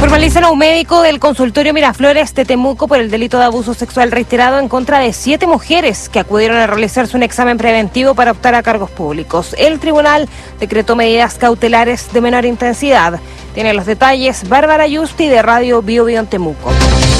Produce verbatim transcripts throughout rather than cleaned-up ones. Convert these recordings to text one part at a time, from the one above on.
Formalizan a un médico del consultorio Miraflores de Temuco por el delito de abuso sexual reiterado en contra de siete mujeres que acudieron a realizarse un examen preventivo para optar a cargos públicos. El tribunal decretó medidas cautelares de menor intensidad. Tiene los detalles Bárbara Yusti de Radio Bio Bio en Temuco.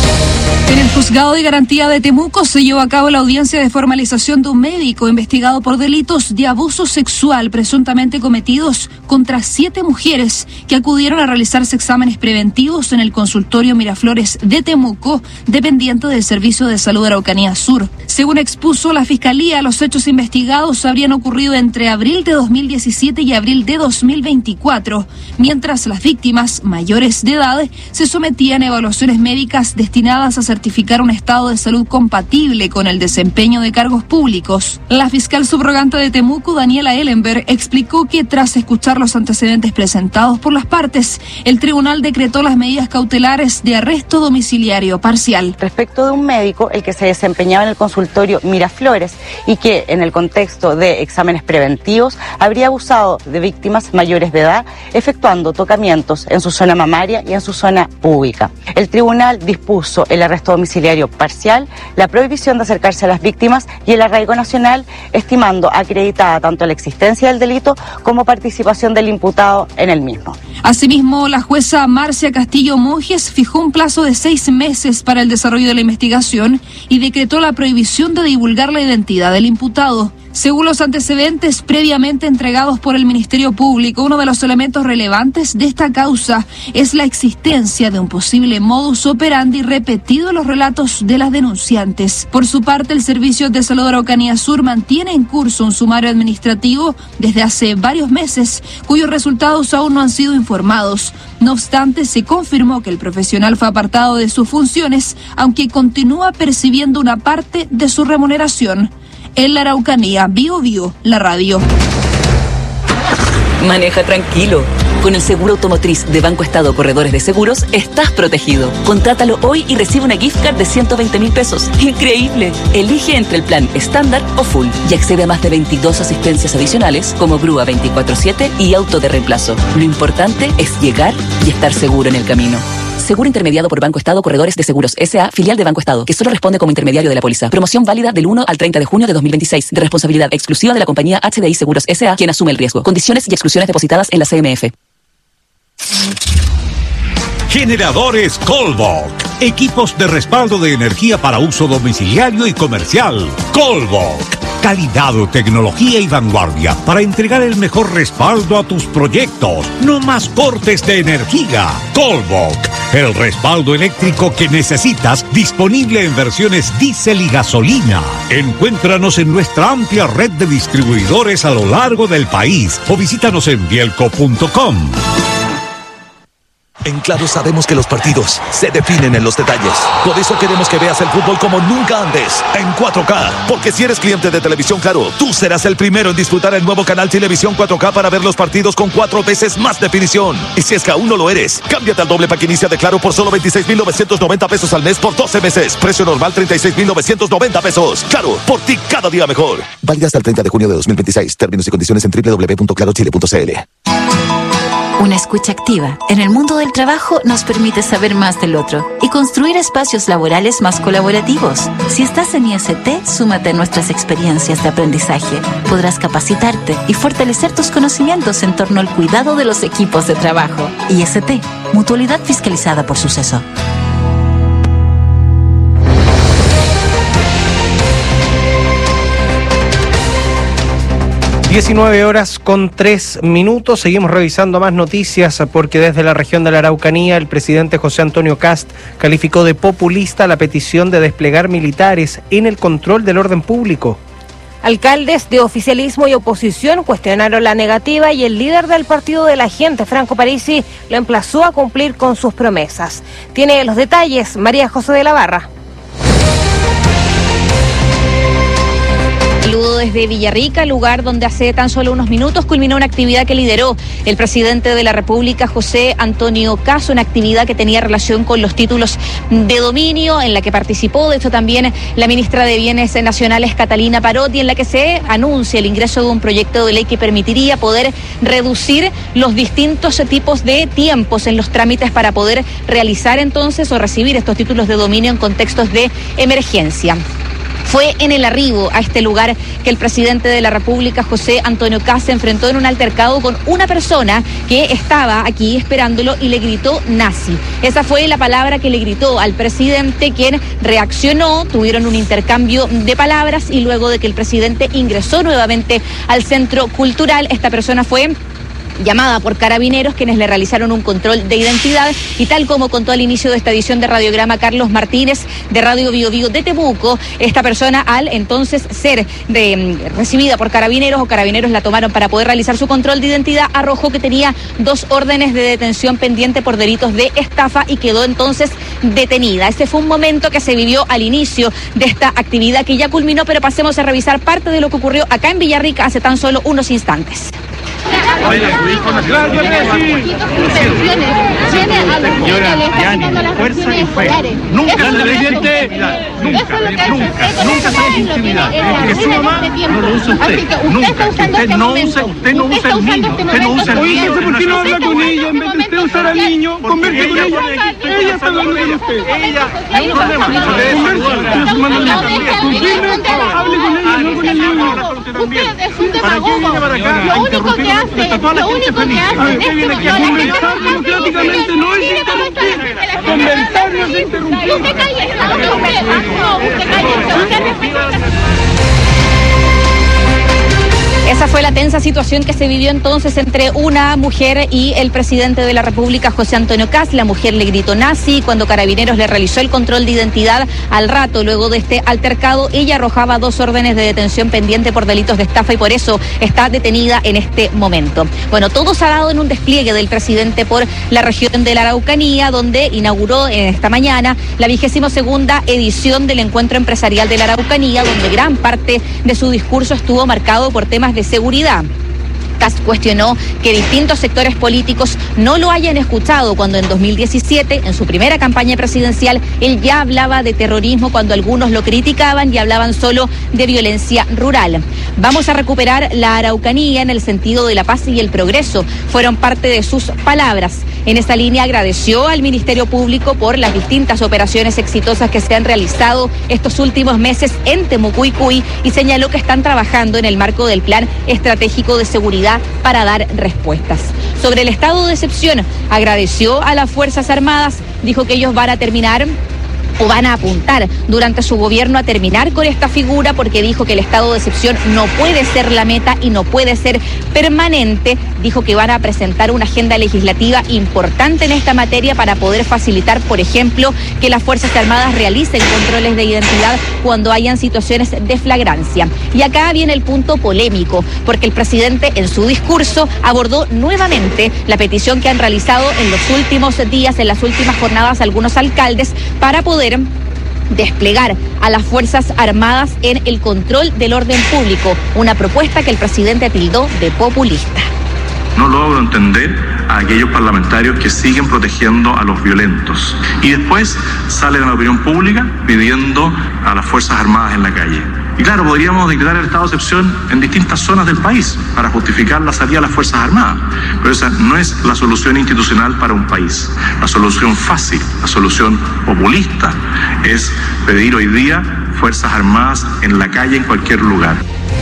En el Juzgado de Garantía de Temuco se llevó a cabo la audiencia de formalización de un médico investigado por delitos de abuso sexual presuntamente cometidos contra siete mujeres que acudieron a realizarse exámenes preventivos en el consultorio Miraflores de Temuco, dependiente del Servicio de Salud Araucanía Sur. Según expuso la Fiscalía, los hechos investigados habrían ocurrido entre abril de dos mil diecisiete y abril de dos mil veinticuatro, mientras las víctimas mayores de edad se sometían a evaluaciones médicas destinadas a certificar un estado de salud compatible con el desempeño de cargos públicos. La fiscal subrogante de Temuco, Daniela Ellenberg, explicó que tras escuchar los antecedentes presentados por las partes, el tribunal decretó las medidas cautelares de arresto domiciliario parcial. Respecto de un médico, el que se desempeñaba en el consultorio Miraflores y que en el contexto de exámenes preventivos habría abusado de víctimas mayores de edad, efectuando tocamientos en su zona mamaria y en su zona púbica. El tribunal dispuso el arresto domiciliario parcial, la prohibición de acercarse a las víctimas y el arraigo nacional, estimando acreditada tanto la existencia del delito como participación del imputado en el mismo. Asimismo, la jueza Marcia Castillo Monjes fijó un plazo de seis meses para el desarrollo de la investigación y decretó la prohibición de divulgar la identidad del imputado. Según los antecedentes previamente entregados por el Ministerio Público, uno de los elementos relevantes de esta causa es la existencia de un posible modus operandi repetido en los relatos de las denunciantes. Por su parte, el Servicio de Salud Araucanía Sur mantiene en curso un sumario administrativo desde hace varios meses, cuyos resultados aún no han sido informados. No obstante, se confirmó que el profesional fue apartado de sus funciones, aunque continúa percibiendo una parte de su remuneración. En la Araucanía, Bio Bio, la radio. Maneja tranquilo. Con el seguro automotriz de Banco Estado Corredores de Seguros, estás protegido. Contrátalo hoy y recibe una gift card de ciento veinte mil pesos. ¡Increíble! Elige entre el plan estándar o full y accede a más de veintidós asistencias adicionales como grúa veinticuatro siete y auto de reemplazo. Lo importante es llegar y estar seguro en el camino. Seguro intermediado por Banco Estado Corredores de Seguros S A, filial de Banco Estado, que solo responde como intermediario de la póliza. Promoción válida del uno al treinta de junio de dos mil veintiséis, de responsabilidad exclusiva de la compañía H D I Seguros S A, quien asume el riesgo. Condiciones y exclusiones depositadas en la C M F. Generadores Colbok. Equipos de respaldo de energía para uso domiciliario y comercial. Colbok. Calidad, tecnología y vanguardia para entregar el mejor respaldo a tus proyectos. No más cortes de energía. Colbok. El respaldo eléctrico que necesitas, disponible en versiones diésel y gasolina. Encuéntranos en nuestra amplia red de distribuidores a lo largo del país o visítanos en bielco punto com. En Claro sabemos que los partidos se definen en los detalles. Por eso queremos que veas el fútbol como nunca antes, en cuatro K. Porque si eres cliente de Televisión Claro, tú serás el primero en disfrutar el nuevo canal Televisión cuatro K para ver los partidos con cuatro veces más definición. Y si es que aún no lo eres, cámbiate al doble pack inicia de Claro por solo veintiséis mil novecientos noventa pesos al mes por doce meses. Precio normal treinta y seis mil novecientos noventa pesos. Claro, por ti cada día mejor. Válida hasta el treinta de junio de dos mil veintiséis. Términos y condiciones en doble u doble u doble u punto claro chile punto c l. Una escucha activa en el mundo del trabajo nos permite saber más del otro y construir espacios laborales más colaborativos. Si estás en I S T, súmate a nuestras experiencias de aprendizaje. Podrás capacitarte y fortalecer tus conocimientos en torno al cuidado de los equipos de trabajo. I S T, mutualidad fiscalizada por Suceso. diecinueve horas con tres minutos, seguimos revisando más noticias porque desde la región de la Araucanía el presidente José Antonio Kast calificó de populista la petición de desplegar militares en el control del orden público. Alcaldes de oficialismo y oposición cuestionaron la negativa y el líder del Partido de la Gente, Franco Parisi, lo emplazó a cumplir con sus promesas. Tiene los detalles María José de la Barra. Luego desde Villarrica, lugar donde hace tan solo unos minutos culminó una actividad que lideró el presidente de la República, José Antonio Kast, una actividad que tenía relación con los títulos de dominio, en la que participó, de hecho, también la ministra de Bienes Nacionales, Catalina Parotti, en la que se anuncia el ingreso de un proyecto de ley que permitiría poder reducir los distintos tipos de tiempos en los trámites para poder realizar entonces o recibir estos títulos de dominio en contextos de emergencia. Fue en el arribo a este lugar que el presidente de la República, José Antonio Kast, se enfrentó en un altercado con una persona que estaba aquí esperándolo y le gritó nazi. Esa fue la palabra que le gritó al presidente, quien reaccionó, tuvieron un intercambio de palabras y luego de que el presidente ingresó nuevamente al centro cultural, esta persona fue llamada por carabineros, quienes le realizaron un control de identidad, y tal como contó al inicio de esta edición de Radiograma Carlos Martínez de Radio Bio Bio de Temuco, esta persona, al entonces ser de, recibida por carabineros o carabineros la tomaron para poder realizar su control de identidad, arrojó que tenía dos órdenes de detención pendiente por delitos de estafa y quedó entonces detenida. Este fue un momento que se vivió al inicio de esta actividad que ya culminó, pero pasemos a revisar parte de lo que ocurrió acá en Villarrica hace tan solo unos instantes. Fuerza y fe. Nunca se le intimidad. Nunca, nunca, nunca se le intimidad. Que su mamá no lo usa usted. Nunca. Usted no usa, usted no usa el niño. Usted no usa el niño. ¿Por qué no habla con ella? En vez de usted usar al niño, converse con ella. Ella está hablando con usted. Ella, hay un problema. Confirme, hable con ella, no con el niño. Usted es un demagogo. Lo único que hace, lo único que hace es que viene a conversar democráticamente, no es interrumpir. Conversar no es interrumpir. Usted calle, no, usted calle, usted respeta. Esa fue la tensa situación que se vivió entonces entre una mujer y el presidente de la República, José Antonio Kast. La mujer le gritó nazi cuando Carabineros le realizó el control de identidad. Al rato, luego de este altercado, ella arrojaba dos órdenes de detención pendiente por delitos de estafa y por eso está detenida en este momento. Bueno, todo se ha dado en un despliegue del presidente por la región de la Araucanía, donde inauguró en esta mañana la vigésima segunda edición del Encuentro Empresarial de la Araucanía, donde gran parte de su discurso estuvo marcado por temas de seguridad. Kast cuestionó que distintos sectores políticos no lo hayan escuchado cuando en dos mil diecisiete, en su primera campaña presidencial, él ya hablaba de terrorismo cuando algunos lo criticaban y hablaban solo de violencia rural. Vamos a recuperar la Araucanía en el sentido de la paz y el progreso, fueron parte de sus palabras. En esta línea agradeció al Ministerio Público por las distintas operaciones exitosas que se han realizado estos últimos meses en Temucuicui y señaló que están trabajando en el marco del Plan Estratégico de Seguridad para dar respuestas. Sobre el estado de excepción, agradeció a las Fuerzas Armadas, dijo que ellos van a terminar o van a apuntar durante su gobierno a terminar con esta figura porque dijo que el estado de excepción no puede ser la meta y no puede ser permanente. Dijo que van a presentar una agenda legislativa importante en esta materia para poder facilitar, por ejemplo, que las Fuerzas Armadas realicen controles de identidad cuando hayan situaciones de flagrancia. Y acá viene el punto polémico, porque el presidente en su discurso abordó nuevamente la petición que han realizado en los últimos días, en las últimas jornadas, algunos alcaldes para poder desplegar a las Fuerzas Armadas en el control del orden público, una propuesta que el presidente tildó de populista. No logro entender a aquellos parlamentarios que siguen protegiendo a los violentos y después salen a la opinión pública pidiendo a las Fuerzas Armadas en la calle. Y claro, podríamos decretar el estado de excepción en distintas zonas del país para justificar la salida de las Fuerzas Armadas, pero esa no es la solución institucional para un país. La solución fácil, la solución populista es pedir hoy día Fuerzas Armadas en la calle, en cualquier lugar.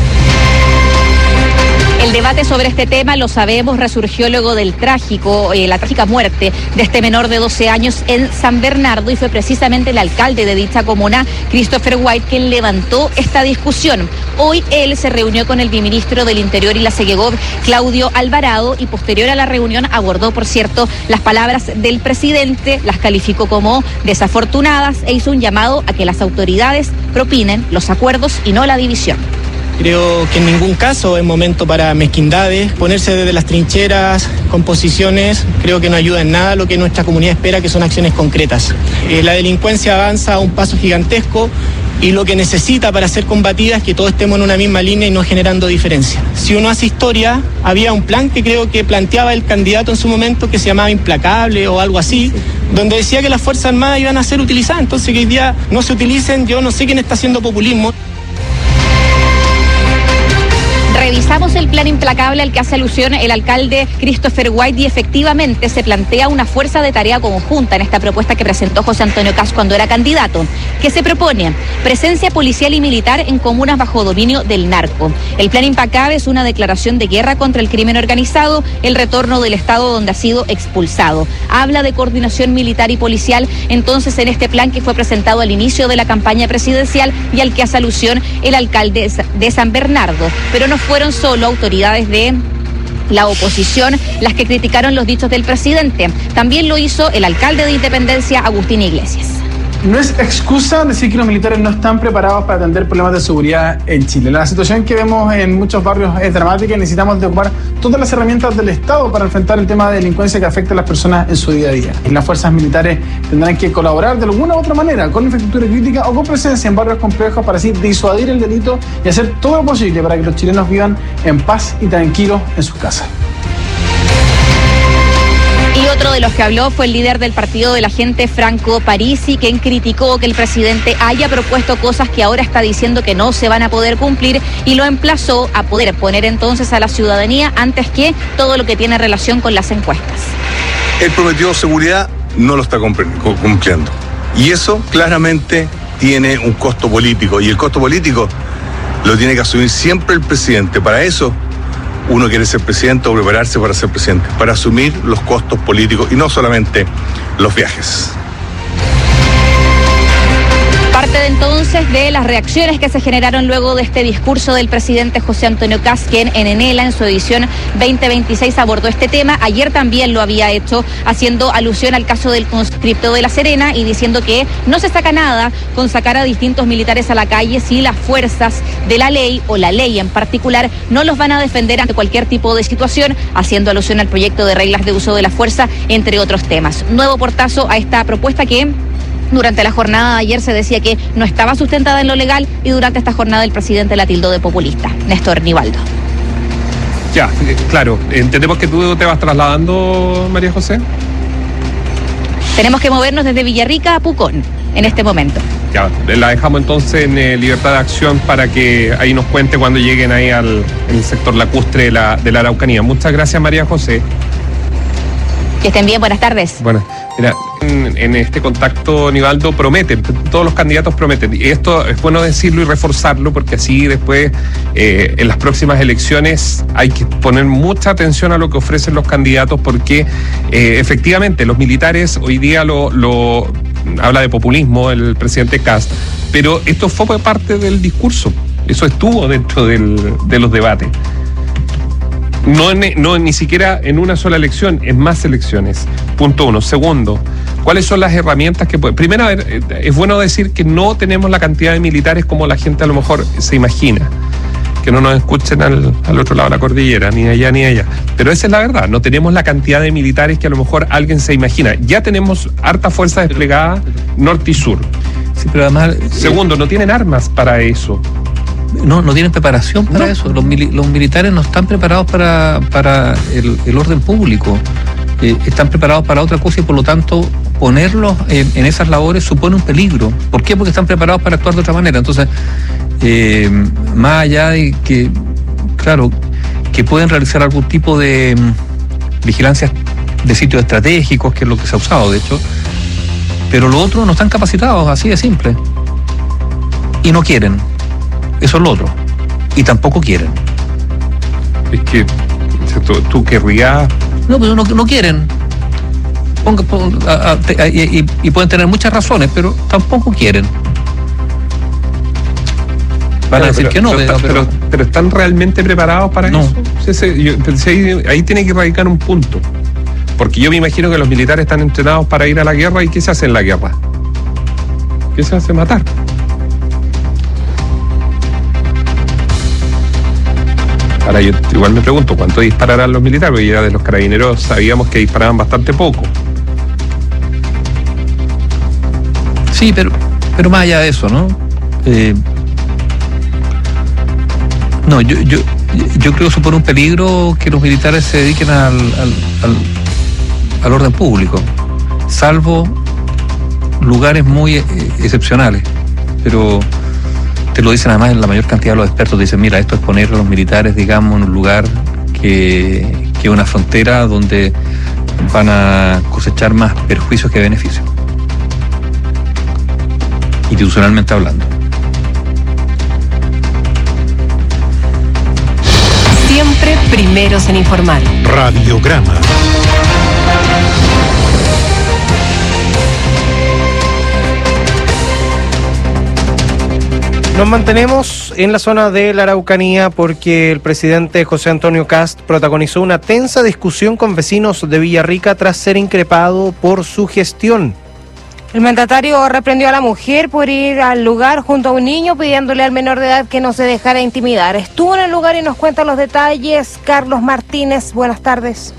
El debate sobre este tema, lo sabemos, resurgió luego del trágico, eh, la trágica muerte de este menor de doce años en San Bernardo, y fue precisamente el alcalde de dicha comuna, Christopher White, quien levantó esta discusión. Hoy él se reunió con el viceministro del Interior y la Segegov, Claudio Alvarado, y posterior a la reunión abordó, por cierto, las palabras del presidente, las calificó como desafortunadas e hizo un llamado a que las autoridades propinen los acuerdos y no la división. Creo que en ningún caso es momento para mezquindades, ponerse desde las trincheras con posiciones, creo que no ayuda en nada. Lo que nuestra comunidad espera que son acciones concretas. Eh, la delincuencia avanza a un paso gigantesco y lo que necesita para ser combatida es que todos estemos en una misma línea y no generando diferencia. Si uno hace historia, había un plan que creo que planteaba el candidato en su momento que se llamaba Implacable o algo así, donde decía que las Fuerzas Armadas iban a ser utilizadas, entonces que hoy día no se utilicen, yo no sé quién está haciendo populismo. Revisamos el plan Implacable al que hace alusión el alcalde Christopher White y efectivamente se plantea una fuerza de tarea conjunta en esta propuesta que presentó José Antonio Kast cuando era candidato, que se propone presencia policial y militar en comunas bajo dominio del narco. El plan Implacable es una declaración de guerra contra el crimen organizado, el retorno del Estado donde ha sido expulsado. Habla de coordinación militar y policial, entonces en este plan que fue presentado al inicio de la campaña presidencial y al que hace alusión el alcalde de San Bernardo, pero no fueron solo autoridades de la oposición las que criticaron los dichos del presidente. También lo hizo el alcalde de Independencia, Agustín Iglesias. No es excusa decir que los militares no están preparados para atender problemas de seguridad en Chile. La situación que vemos en muchos barrios es dramática y necesitamos de ocupar todas las herramientas del Estado para enfrentar el tema de delincuencia que afecta a las personas en su día a día. Y las fuerzas militares tendrán que colaborar de alguna u otra manera con infraestructura crítica o con presencia en barrios complejos para así disuadir el delito y hacer todo lo posible para que los chilenos vivan en paz y tranquilos en sus casas. Y otro de los que habló fue el líder del partido de la gente, Franco Parisi, quien criticó que el presidente haya propuesto cosas que ahora está diciendo que no se van a poder cumplir y lo emplazó a poder poner entonces a la ciudadanía antes que todo lo que tiene relación con las encuestas. Él prometió seguridad, no lo está cumpliendo. Y eso claramente tiene un costo político y el costo político lo tiene que asumir siempre el presidente. Para eso uno quiere ser presidente o prepararse para ser presidente, para asumir los costos políticos y no solamente los viajes. Parte de entonces de las reacciones que se generaron luego de este discurso del presidente José Antonio Kast, quien en Enela, en su edición veinte veintiséis, abordó este tema. Ayer también lo había hecho, haciendo alusión al caso del conscripto de La Serena y diciendo que no se saca nada con sacar a distintos militares a la calle si las fuerzas de la ley, o la ley en particular, no los van a defender ante cualquier tipo de situación, haciendo alusión al proyecto de reglas de uso de la fuerza, entre otros temas. Nuevo portazo a esta propuesta que durante la jornada de ayer se decía que no estaba sustentada en lo legal y durante esta jornada el presidente la tildó de populista. Néstor Nivaldo. Ya, claro. Entendemos que tú te vas trasladando, María José. Tenemos que movernos desde Villarrica a Pucón en este momento. Ya, la dejamos entonces en eh, Libertad de Acción para que ahí nos cuente cuando lleguen ahí al en el sector lacustre de la, de la Araucanía. Muchas gracias, María José. Que estén bien, buenas tardes. Bueno, mira, en, en este contacto, Nivaldo, prometen, todos los candidatos prometen. Y esto es bueno decirlo y reforzarlo porque así después, eh, en las próximas elecciones, hay que poner mucha atención a lo que ofrecen los candidatos porque eh, efectivamente los militares hoy día lo, lo habla de populismo el presidente Kast, pero esto fue parte del discurso, eso estuvo dentro del, de los debates. No, en, no ni siquiera en una sola elección, en más elecciones. Punto uno. Segundo, ¿cuáles son las herramientas que puede? Primero, a ver, es bueno decir que no tenemos la cantidad de militares como la gente a lo mejor se imagina. Que no nos escuchen al, al otro lado de la cordillera, ni allá ni allá. Pero esa es la verdad, no tenemos la cantidad de militares que a lo mejor alguien se imagina. Ya tenemos harta fuerza desplegada norte y sur. Sí, pero además... Segundo, no tienen armas para eso. No, no tienen preparación para no. eso. Los, mili- los militares no están preparados para, para el, el orden público. Eh, están preparados para otra cosa y por lo tanto ponerlos en, en esas labores supone un peligro. ¿Por qué? Porque están preparados para actuar de otra manera. Entonces, eh, más allá de que, claro, que pueden realizar algún tipo de um, vigilancia de sitios estratégicos, que es lo que se ha usado, de hecho, pero los otros no están capacitados, así de simple. Y no quieren. Eso es lo otro. Y tampoco quieren. Es que tú, tú querrías... No, pero no, no quieren. Ponga, ponga, a, a, a, y, y pueden tener muchas razones, pero tampoco quieren. Van a decir pero, que no. Pero, pero, pero, pero ¿están realmente preparados para no. eso? Sí, sí, yo pensé, ahí, ahí tiene que radicar un punto. Porque yo me imagino que los militares están entrenados para ir a la guerra. ¿Y qué se hace en la guerra? ¿Qué se hace? Matar. Ahora yo igual me pregunto cuánto dispararán los militares, porque ya de los carabineros sabíamos que disparaban bastante poco. Sí, pero, pero más allá de eso, ¿no? Eh, no, yo, yo, yo creo que supone un peligro que los militares se dediquen al, al, al, al orden público, salvo lugares muy eh, excepcionales, pero te lo dicen además en la mayor cantidad de los expertos, dicen, mira, esto es poner a los militares, digamos, en un lugar que, que una frontera donde van a cosechar más perjuicios que beneficios, institucionalmente hablando. Siempre primeros en informar. Radiograma. Nos mantenemos en la zona de la Araucanía porque el presidente José Antonio Kast protagonizó una tensa discusión con vecinos de Villarrica tras ser increpado por su gestión. El mandatario reprendió a la mujer por ir al lugar junto a un niño pidiéndole al menor de edad que no se dejara intimidar. Estuvo en el lugar y nos cuenta los detalles Carlos Martínez. Buenas tardes.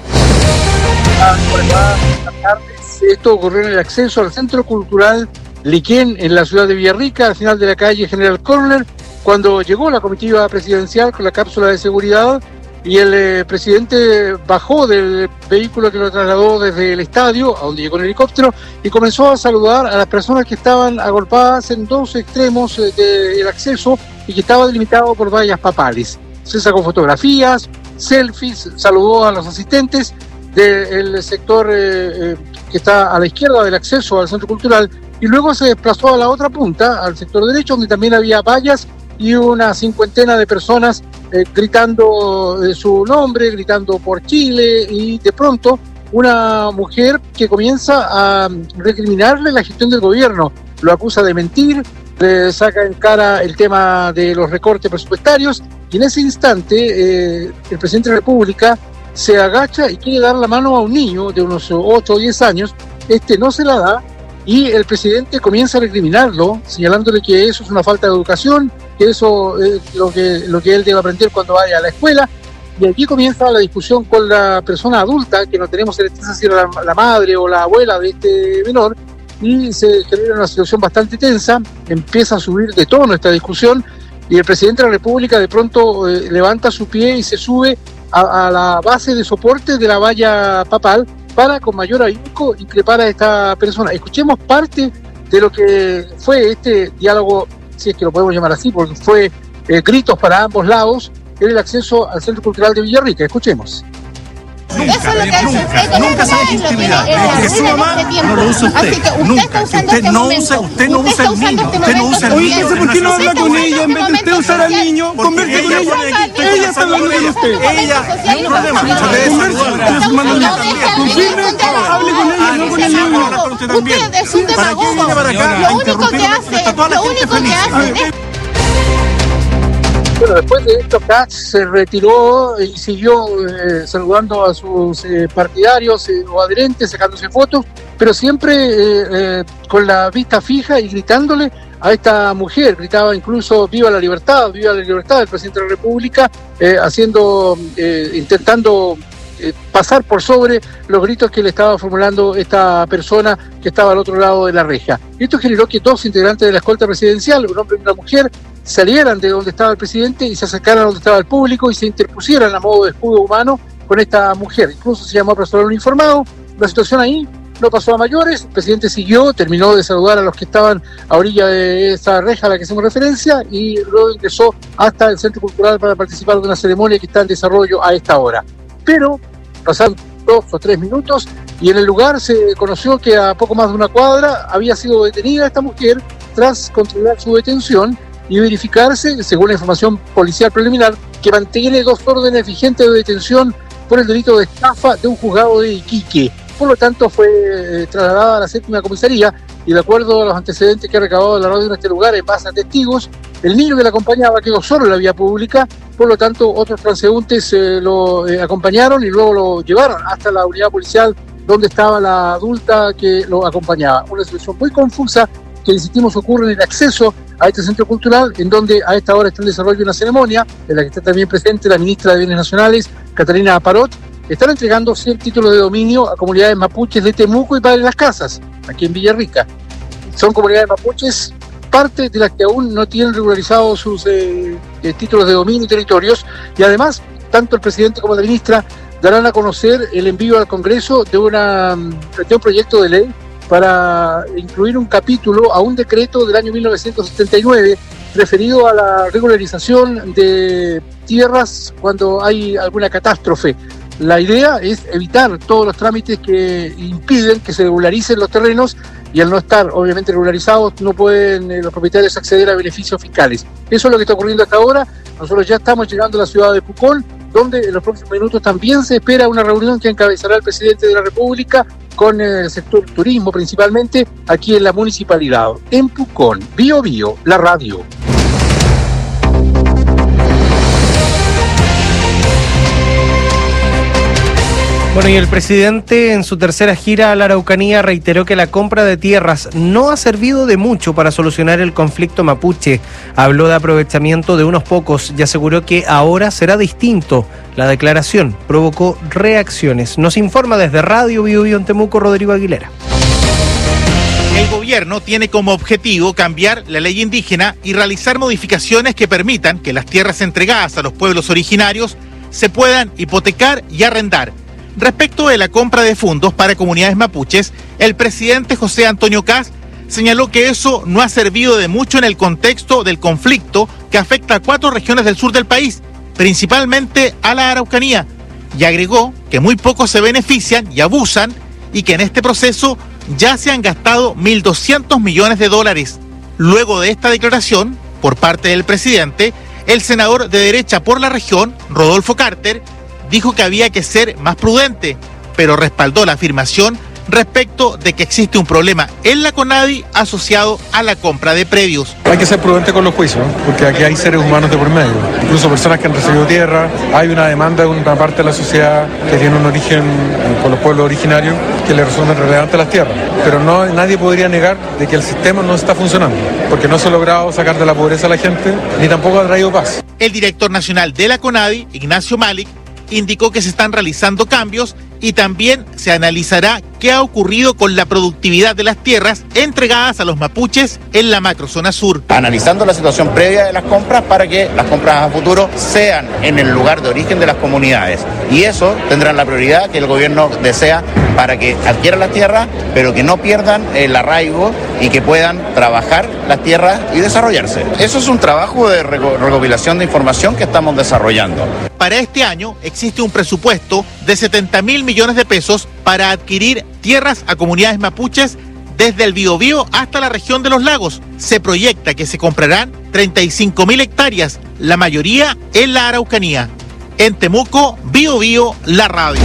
Buenas tardes. Esto ocurrió en el acceso al Centro Cultural Liquén en la ciudad de Villarrica, al final de la calle General Corner, cuando llegó la comitiva presidencial con la cápsula de seguridad y el eh, presidente bajó del vehículo que lo trasladó desde el estadio, a donde llegó en helicóptero, y comenzó a saludar a las personas que estaban agolpadas en dos extremos eh, del acceso y que estaba delimitado por vallas papales. Se sacó fotografías, selfies, saludó a los asistentes del sector eh, eh, que está a la izquierda del acceso al Centro Cultural, y luego se desplazó a la otra punta, al sector derecho, donde también había vallas y una cincuentena de personas eh, gritando eh, su nombre, gritando por Chile, y de pronto una mujer que comienza a recriminarle la gestión del gobierno, lo acusa de mentir, le saca en cara el tema de los recortes presupuestarios, y en ese instante eh, el presidente de la República se agacha y quiere dar la mano a un niño de unos ocho o diez años, este no se la da, y el presidente comienza a recriminarlo, señalándole que eso es una falta de educación, que eso es lo que, lo que él debe aprender cuando vaya a la escuela. Y aquí comienza la discusión con la persona adulta, que no tenemos certeza si era la, la madre o la abuela de este menor, y se genera una situación bastante tensa, empieza a subir de tono esta discusión, y el presidente de la República de pronto eh, levanta su pie y se sube a, a la base de soporte de la valla papal, para con mayor ahínco increpar a esta persona. Escuchemos parte de lo que fue este diálogo, si es que lo podemos llamar así, porque fue eh, gritos para ambos lados en el acceso al Centro Cultural de Villarrica. Escuchemos. Nunca, eso es lo que hace usted, nunca se deje intimidar. Es que su mamá no lo usa usted. Nunca. Usted no usa, usted no usa el niño. Usted no usa el niño. Oye, ¿por qué no habla con ella en vez de usted usar al niño? Converse con ella. Ella está hablando con usted. Ella, no hay problema. Confirme, hable con ella, no con el niño. Usted es un demagogo. Lo único que hace, lo único que hace es... Bueno, después de esto, Kast se retiró y siguió eh, saludando a sus eh, partidarios eh, o adherentes, sacándose fotos, pero siempre eh, eh, con la vista fija y gritándole a esta mujer. Gritaba incluso "viva la libertad, viva la libertad" del presidente de la República, eh, haciendo, eh, intentando eh, pasar por sobre los gritos que le estaba formulando esta persona que estaba al otro lado de la reja. Y esto generó que dos integrantes de la escolta presidencial, un hombre y una mujer, salieran de donde estaba el presidente y se acercaran a donde estaba el público y se interpusieran a modo de escudo humano con esta mujer. Incluso se llamó a personal uniformado. La situación ahí no pasó a mayores. El presidente siguió, terminó de saludar a los que estaban a orilla de esa reja a la que hacemos referencia, y luego ingresó hasta el Centro Cultural para participar de una ceremonia que está en desarrollo a esta hora. Pero pasaron dos o tres minutos y en el lugar se conoció que a poco más de una cuadra había sido detenida esta mujer tras controlar su detención y verificarse, según la información policial preliminar, que mantiene dos órdenes vigentes de detención por el delito de estafa de un juzgado de Iquique. Por lo tanto, fue eh, trasladada a la séptima comisaría, y de acuerdo a los antecedentes que ha recabado la radio en este lugar en base a testigos, el niño que la acompañaba quedó solo en la vía pública. Por lo tanto, otros transeúntes eh, lo eh, acompañaron y luego lo llevaron hasta la unidad policial donde estaba la adulta que lo acompañaba. Una situación muy confusa que, insistimos, ocurre en el acceso a este centro cultural, en donde a esta hora está en desarrollo una ceremonia en la que está también presente la ministra de Bienes Nacionales, Catalina Parot. Están entregando cien títulos de dominio a comunidades mapuches de Temuco y Padre Las Casas, aquí en Villarrica. Son comunidades mapuches parte de las que aún no tienen regularizados sus eh, eh, títulos de dominio y territorios, y además, tanto el presidente como la ministra darán a conocer el envío al Congreso de, una, de un proyecto de ley para incluir un capítulo a un decreto del año mil novecientos setenta y nueve referido a la regularización de tierras cuando hay alguna catástrofe. La idea es evitar todos los trámites que impiden que se regularicen los terrenos, y al no estar obviamente regularizados no pueden eh, los propietarios acceder a beneficios fiscales. Eso es lo que está ocurriendo hasta ahora. Nosotros ya estamos llegando a la ciudad de Pucón, donde en los próximos minutos también se espera una reunión que encabezará el presidente de la República con el sector turismo principalmente aquí en la municipalidad. En Pucón, Bio Bio, la radio. Bueno, y el presidente en su tercera gira a la Araucanía reiteró que la compra de tierras no ha servido de mucho para solucionar el conflicto mapuche. Habló de aprovechamiento de unos pocos y aseguró que ahora será distinto. La declaración provocó reacciones. Nos informa desde Radio Bio Bio en Temuco, Rodrigo Aguilera. El gobierno tiene como objetivo cambiar la ley indígena y realizar modificaciones que permitan que las tierras entregadas a los pueblos originarios se puedan hipotecar y arrendar. Respecto de la compra de fondos para comunidades mapuches, el presidente José Antonio Kast señaló que eso no ha servido de mucho en el contexto del conflicto que afecta a cuatro regiones del sur del país, principalmente a la Araucanía, y agregó que muy pocos se benefician y abusan y que en este proceso ya se han gastado mil doscientos millones de dólares. Luego de esta declaración, por parte del presidente, el senador de derecha por la región, Rodolfo Carter, dijo que había que ser más prudente, pero respaldó la afirmación respecto de que existe un problema en la CONADI asociado a la compra de predios. Hay que ser prudente con los juicios, porque aquí hay seres humanos de por medio, incluso personas que han recibido tierra. Hay una demanda de una parte de la sociedad que tiene un origen con los pueblos originarios que le resultan relevantes las tierras, pero no, nadie podría negar de que el sistema no está funcionando, porque no se ha logrado sacar de la pobreza a la gente, ni tampoco ha traído paz. El director nacional de la CONADI, Ignacio Malik, indicó que se están realizando cambios y también se analizará qué ha ocurrido con la productividad de las tierras entregadas a los mapuches en la macrozona sur. Analizando la situación previa de las compras para que las compras a futuro sean en el lugar de origen de las comunidades, y eso tendrán la prioridad que el gobierno desea para que adquieran las tierras, pero que no pierdan el arraigo y que puedan trabajar las tierras y desarrollarse. Eso es un trabajo de recopilación de información que estamos desarrollando. Para este año existe un presupuesto de setenta mil millones de pesos para adquirir tierras a comunidades mapuches desde el Biobío hasta la región de los lagos. Se proyecta que se comprarán treinta y cinco mil hectáreas, la mayoría en la Araucanía. En Temuco, Bio Bio, la radio.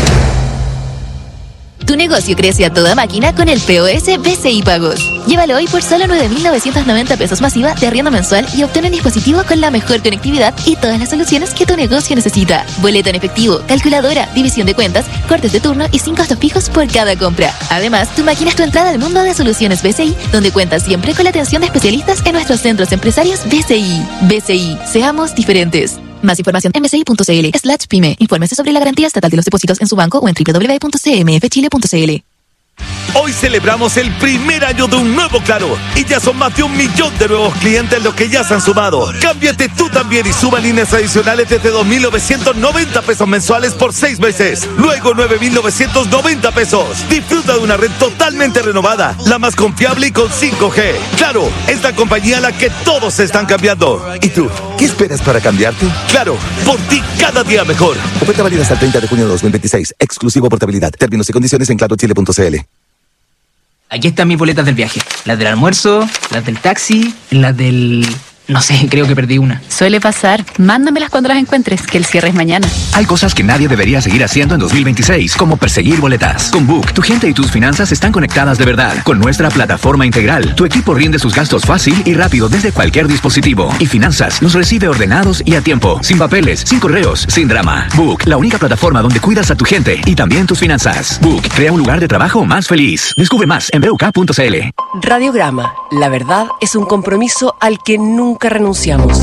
Tu negocio crece a toda máquina con el P O S B C I Pagos. Llévalo hoy por solo nueve mil novecientos noventa pesos masiva de arriendo mensual y obtén un dispositivo con la mejor conectividad y todas las soluciones que tu negocio necesita. Boleto en efectivo, calculadora, división de cuentas, cortes de turno y sin costos fijos por cada compra. Además, tu máquina es tu entrada al mundo de soluciones B C I, donde cuentas siempre con la atención de especialistas en nuestros centros empresarios B C I. B C I, seamos diferentes. Más información en bci.cl slash pyme. Infórmese sobre la garantía estatal de los depósitos en su banco o en doble u doble u doble u punto c m f chile punto c l. Hoy celebramos el primer año de un nuevo Claro y ya son más de un millón de nuevos clientes los que ya se han sumado. Cámbiate tú también y suma líneas adicionales desde dos mil novecientos noventa pesos mensuales por seis meses. Luego nueve mil novecientos noventa pesos. Disfruta de una red totalmente renovada, la más confiable y con cinco G. Claro, es la compañía a la que todos se están cambiando. ¿Y tú? ¿Qué esperas para cambiarte? Claro, por ti cada día mejor. Oferta válida hasta el treinta de junio de dos mil veintiséis. Exclusivo portabilidad. Términos y condiciones en claro chile punto c l. Aquí están mis boletas del viaje. Las del almuerzo, las del taxi, las del... No sé, creo que perdí una. Suele pasar. Mándamelas cuando las encuentres, que el cierre es mañana. Hay cosas que nadie debería seguir haciendo en dos mil veintiséis, como perseguir boletas. Con Book, tu gente y tus finanzas están conectadas de verdad. Con nuestra plataforma integral, tu equipo rinde sus gastos fácil y rápido desde cualquier dispositivo. Y Finanzas los recibe ordenados y a tiempo, sin papeles, sin correos, sin drama. Book, la única plataforma donde cuidas a tu gente y también tus finanzas. Book, crea un lugar de trabajo más feliz. Descubre más en b u k punto c l. Radiograma, la verdad es un compromiso al que nunca renunciamos.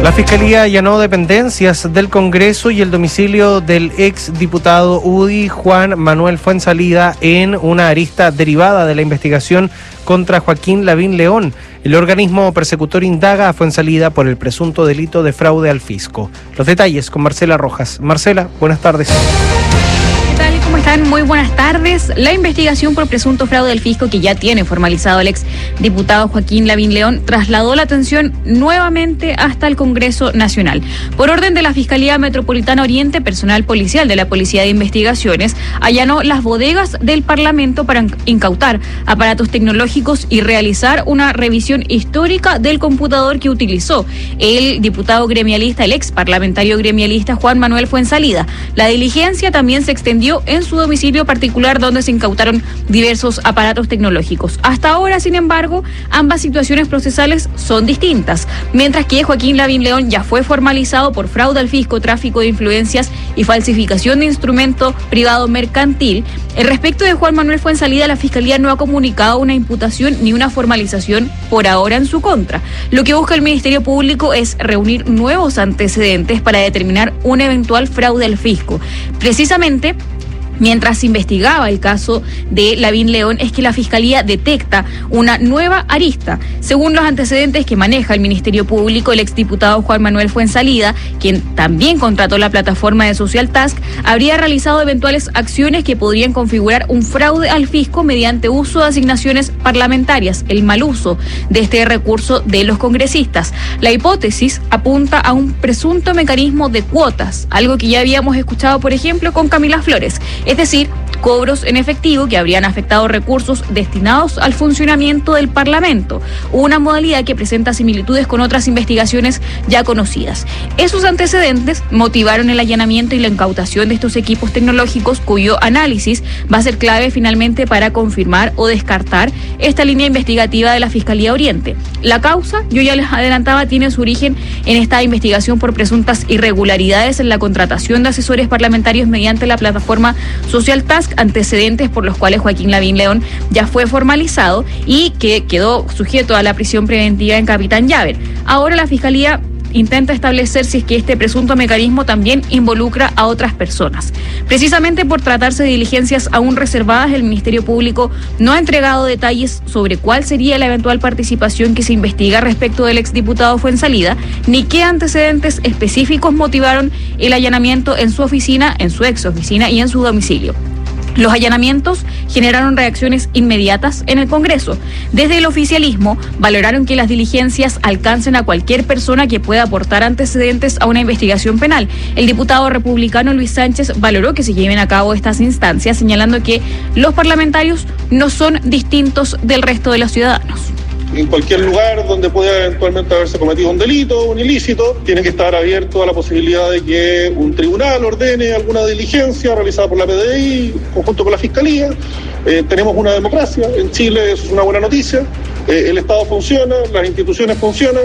La Fiscalía allanó dependencias del Congreso y el domicilio del ex diputado U D I, Juan Manuel Fuenzalida, en una arista derivada de la investigación contra Joaquín Lavín León. El organismo persecutor indaga a Fuenzalida por el presunto delito de fraude al fisco. Los detalles con Marcela Rojas. Marcela, buenas tardes. ¿Qué tal? ¿Cómo están? Muy buenas tardes. La investigación por presunto fraude al fisco que ya tiene formalizado el ex diputado Joaquín Lavín León trasladó la atención nuevamente hasta el Congreso Nacional. Por orden de la Fiscalía Metropolitana Oriente, personal policial de la Policía de Investigaciones allanó las bodegas del Parlamento para incautar aparatos tecnológicos y realizar una revisión histórica del computador que utilizó el diputado gremialista, el ex parlamentario gremialista Juan Manuel Fuenzalida. La diligencia también se extendió en su domicilio particular, donde se incautaron diversos aparatos tecnológicos. Hasta ahora, sin embargo, ambas situaciones procesales son distintas. Mientras que Joaquín Lavín León ya fue formalizado por fraude al fisco, tráfico de influencias y falsificación de instrumento privado mercantil, el respecto de Juan Manuel Fuenzalida, la Fiscalía no ha comunicado una imputación ni una formalización por ahora en su contra. Lo que busca el Ministerio Público es reunir nuevos antecedentes para determinar un eventual fraude al fisco. Precisamente, mientras se investigaba el caso de Lavín León, es que la Fiscalía detecta una nueva arista. Según los antecedentes que maneja el Ministerio Público, el exdiputado Juan Manuel Fuenzalida, quien también contrató la plataforma de Social Task, habría realizado eventuales acciones que podrían configurar un fraude al fisco mediante uso de asignaciones parlamentarias, el mal uso de este recurso de los congresistas. La hipótesis apunta a un presunto mecanismo de cuotas, algo que ya habíamos escuchado, por ejemplo, con Camila Flores. Es decir, cobros en efectivo que habrían afectado recursos destinados al funcionamiento del Parlamento, una modalidad que presenta similitudes con otras investigaciones ya conocidas. Esos antecedentes motivaron el allanamiento y la incautación de estos equipos tecnológicos, cuyo análisis va a ser clave finalmente para confirmar o descartar esta línea investigativa de la Fiscalía Oriente. La causa, yo ya les adelantaba, tiene su origen en esta investigación por presuntas irregularidades en la contratación de asesores parlamentarios mediante la plataforma Social Task, antecedentes por los cuales Joaquín Lavín León ya fue formalizado y que quedó sujeto a la prisión preventiva en Capitán Llaver. Ahora la Fiscalía intenta establecer si es que este presunto mecanismo también involucra a otras personas. Precisamente por tratarse de diligencias aún reservadas, el Ministerio Público no ha entregado detalles sobre cuál sería la eventual participación que se investiga respecto del exdiputado Fuenzalida, ni qué antecedentes específicos motivaron el allanamiento en su oficina, en su ex oficina y en su domicilio. Los allanamientos generaron reacciones inmediatas en el Congreso. Desde el oficialismo valoraron que las diligencias alcancen a cualquier persona que pueda aportar antecedentes a una investigación penal. El diputado republicano Luis Sánchez valoró que se lleven a cabo estas instancias, señalando que los parlamentarios no son distintos del resto de los ciudadanos. En cualquier lugar donde pueda eventualmente haberse cometido un delito, un ilícito, tiene que estar abierto a la posibilidad de que un tribunal ordene alguna diligencia realizada por la P D I, conjunto con la Fiscalía. Eh, tenemos una democracia en Chile, eso es una buena noticia. Eh, el Estado funciona, las instituciones funcionan.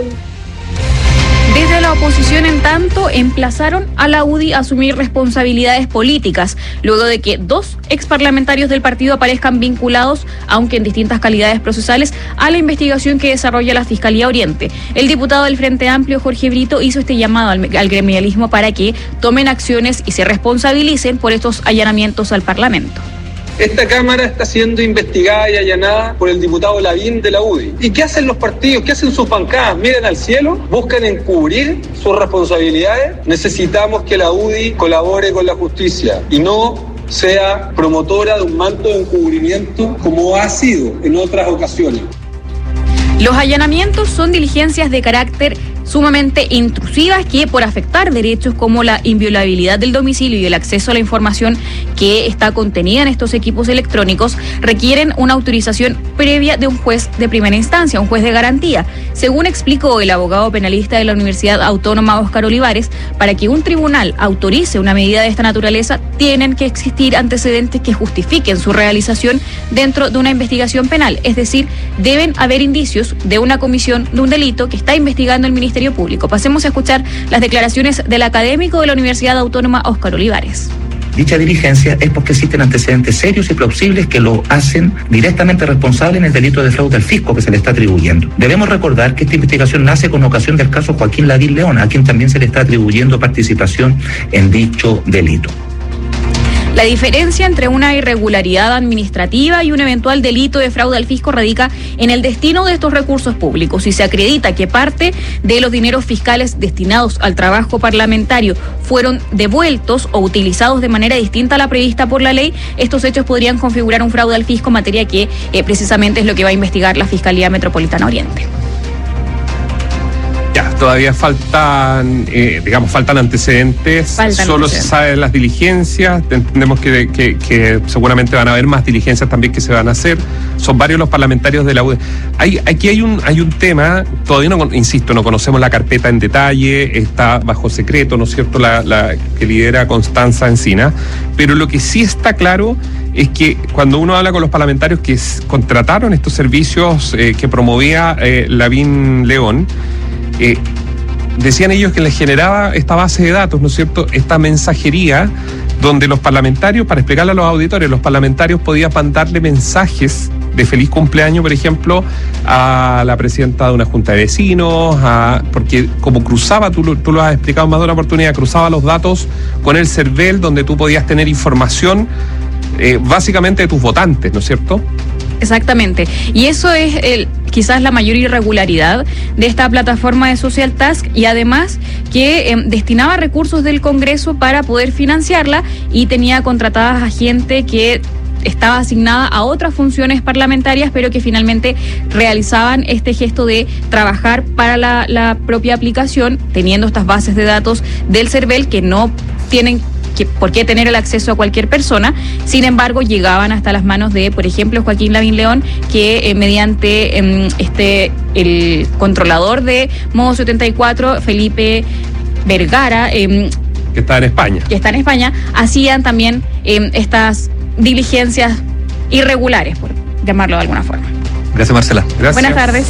Desde la oposición, en tanto, emplazaron a la U D I a asumir responsabilidades políticas, luego de que dos exparlamentarios del partido aparezcan vinculados, aunque en distintas calidades procesales, a la investigación que desarrolla la Fiscalía Oriente. El diputado del Frente Amplio, Jorge Brito, hizo este llamado al, al gremialismo para que tomen acciones y se responsabilicen por estos allanamientos al Parlamento. Esta Cámara está siendo investigada y allanada por el diputado Lavín de la U D I. ¿Y qué hacen los partidos? ¿Qué hacen sus bancadas? ¿Miran al cielo? ¿Buscan encubrir sus responsabilidades? Necesitamos que la U D I colabore con la justicia y no sea promotora de un manto de encubrimiento como ha sido en otras ocasiones. Los allanamientos son diligencias de carácter sumamente intrusivas que, por afectar derechos como la inviolabilidad del domicilio y el acceso a la información que está contenida en estos equipos electrónicos, requieren una autorización previa de un juez de primera instancia, un juez de garantía. Según explicó el abogado penalista de la Universidad Autónoma Óscar Olivares, para que un tribunal autorice una medida de esta naturaleza, tienen que existir antecedentes que justifiquen su realización dentro de una investigación penal. Es decir, deben haber indicios de una comisión de un delito que está investigando el Ministerio Público. Pasemos a escuchar las declaraciones del académico de la Universidad Autónoma Óscar Olivares. dicha diligencia es porque existen antecedentes serios y plausibles que lo hacen directamente responsable en el delito de fraude al fisco que se le está atribuyendo. Debemos recordar que esta investigación nace con ocasión del caso Joaquín Lavín León, a quien también se le está atribuyendo participación en dicho delito. La diferencia entre una irregularidad administrativa y un eventual delito de fraude al fisco radica en el destino de estos recursos públicos. Si se acredita que parte de los dineros fiscales destinados al trabajo parlamentario fueron devueltos o utilizados de manera distinta a la prevista por la ley, estos hechos podrían configurar un fraude al fisco, materia que eh, precisamente es lo que va a investigar la Fiscalía Metropolitana Oriente. Ya, todavía faltan, eh, digamos, faltan antecedentes. Faltan Solo antecedentes. se sabe de las diligencias. Entendemos que, que, que seguramente van a haber más diligencias también que se van a hacer. Son varios los parlamentarios de la U D. Hay, aquí hay un, hay un tema, todavía no, insisto, no conocemos la carpeta en detalle, está bajo secreto, ¿no es cierto?, la, la que lidera Constanza Encina. Pero lo que sí está claro es que cuando uno habla con los parlamentarios que s- contrataron estos servicios eh, que promovía eh, Lavín León, Eh, decían ellos que les generaba esta base de datos, ¿no es cierto?, esta mensajería donde los parlamentarios, para explicarle a los auditores, los parlamentarios podían mandarle mensajes de feliz cumpleaños, por ejemplo, a la presidenta de una junta de vecinos, a, porque como cruzaba, tú, lo- tú lo has explicado en más de una oportunidad, cruzaba los datos con el CERVEL, donde tú podías tener información eh, básicamente de tus votantes, ¿no es cierto? Exactamente. Y eso es el, quizás la mayor irregularidad de esta plataforma de Social Task, y además que eh, destinaba recursos del Congreso para poder financiarla y tenía contratadas a gente que estaba asignada a otras funciones parlamentarias, pero que finalmente realizaban este gesto de trabajar para la, la propia aplicación, teniendo estas bases de datos del CERVEL que no tienen que, por qué tener el acceso a cualquier persona. Sin embargo, llegaban hasta las manos de, por ejemplo, Joaquín Lavín León, que eh, mediante eh, este el controlador de Modo setenta y cuatro, Felipe Vergara, eh, Que está en España. que está en España, hacían también eh, estas diligencias irregulares, por llamarlo de alguna forma. Gracias, Marcela. Gracias. Buenas tardes.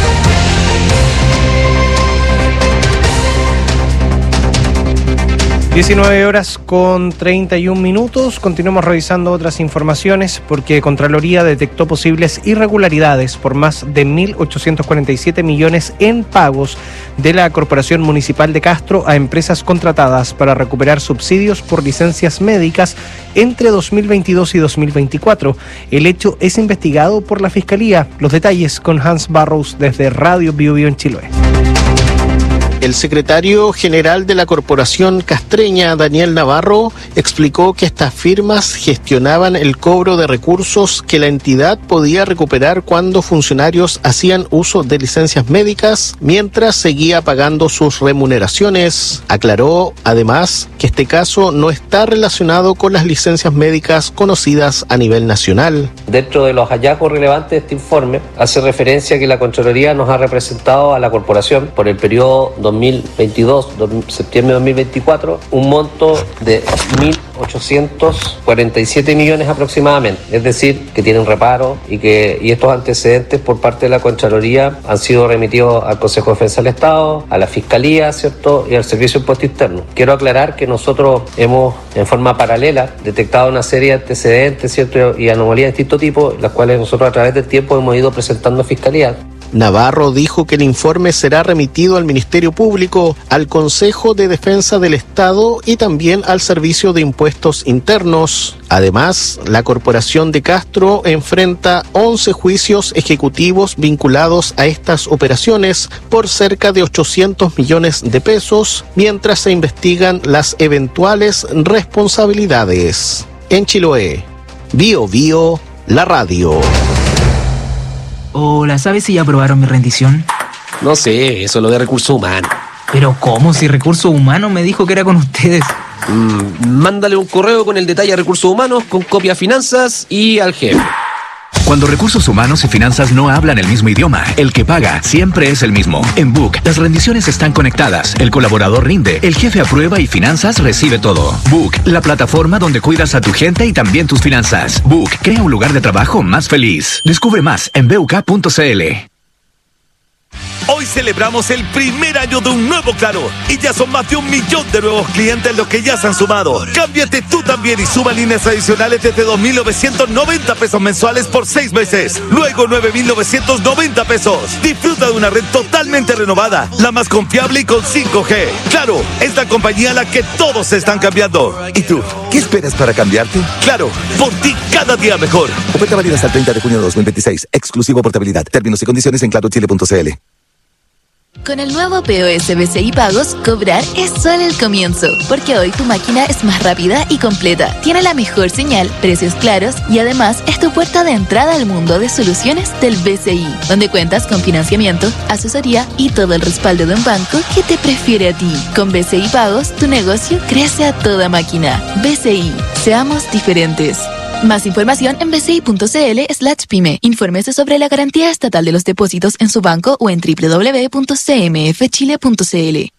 diecinueve horas con treinta y un minutos. Continuamos revisando otras informaciones porque Contraloría detectó posibles irregularidades por más de mil ochocientos cuarenta y siete millones en pagos de la Corporación Municipal de Castro a empresas contratadas para recuperar subsidios por licencias médicas entre dos mil veintidós y dos mil veinticuatro. El hecho es investigado por la Fiscalía. Los detalles con Hans Barrows desde Radio Bio Bio en Chiloé. El secretario general de la Corporación Castreña, Daniel Navarro, explicó que estas firmas gestionaban el cobro de recursos que la entidad podía recuperar cuando funcionarios hacían uso de licencias médicas mientras seguía pagando sus remuneraciones. Aclaró, además, que este caso no está relacionado con las licencias médicas conocidas a nivel nacional. Dentro de los hallazgos relevantes de este informe, hace referencia a que la Contraloría nos ha representado a la Corporación por el periodo dos mil veintidós, septiembre de dos mil veinticuatro, un monto de mil ochocientos cuarenta y siete millones aproximadamente. Es decir, que tienen reparo y que y estos antecedentes por parte de la Contraloría han sido remitidos al Consejo de Defensa del Estado, a la Fiscalía, ¿cierto?, y al Servicio de Impuesto Interno. Quiero aclarar que nosotros hemos, en forma paralela, detectado una serie de antecedentes, ¿cierto?, y anomalías de distinto tipo, las cuales nosotros a través del tiempo hemos ido presentando a Fiscalía. Navarro dijo que el informe será remitido al Ministerio Público, al Consejo de Defensa del Estado y también al Servicio de Impuestos Internos. Además, la Corporación de Castro enfrenta once juicios ejecutivos vinculados a estas operaciones por cerca de ochocientos millones de pesos, mientras se investigan las eventuales responsabilidades. En Chiloé, Bio Bio, la radio. Hola, ¿sabes si ya aprobaron mi rendición? No sé, eso es lo de recursos humanos. Pero ¿cómo? Si Recursos Humanos me dijo que era con ustedes. Mm, mándale un correo con el detalle a Recursos Humanos, con copia a Finanzas y al jefe. Cuando Recursos Humanos y Finanzas no hablan el mismo idioma, el que paga siempre es el mismo. En Book, las rendiciones están conectadas, el colaborador rinde, el jefe aprueba y Finanzas recibe todo. Book, la plataforma donde cuidas a tu gente y también tus finanzas. Book, crea un lugar de trabajo más feliz. Descubre más en b u k punto c l. Hoy celebramos el primer año de un nuevo Claro y ya son más de un millón de nuevos clientes los que ya se han sumado. Cámbiate tú también y suma líneas adicionales desde dos mil novecientos noventa pesos mensuales por seis meses. Luego nueve mil novecientos noventa pesos. Disfruta de una red totalmente renovada, la más confiable y con cinco G. Claro, es la compañía a la que todos se están cambiando. ¿Y tú? ¿Qué esperas para cambiarte? Claro, por ti cada día mejor. Oferta válida hasta el treinta de junio de dos mil veintiséis. Exclusivo portabilidad. Términos y condiciones en claro chile punto c l. Con el nuevo P O S B C I Pagos, cobrar es solo el comienzo, porque hoy tu máquina es más rápida y completa, tiene la mejor señal, precios claros y además es tu puerta de entrada al mundo de soluciones del B C I, donde cuentas con financiamiento, asesoría y todo el respaldo de un banco que te prefiere a ti. Con B C I Pagos, tu negocio crece a toda máquina. B C I, seamos diferentes. Más información en bci.cl slash pyme. Infórmese sobre la garantía estatal de los depósitos en su banco o en doble u doble u doble u punto c m f chile punto c l.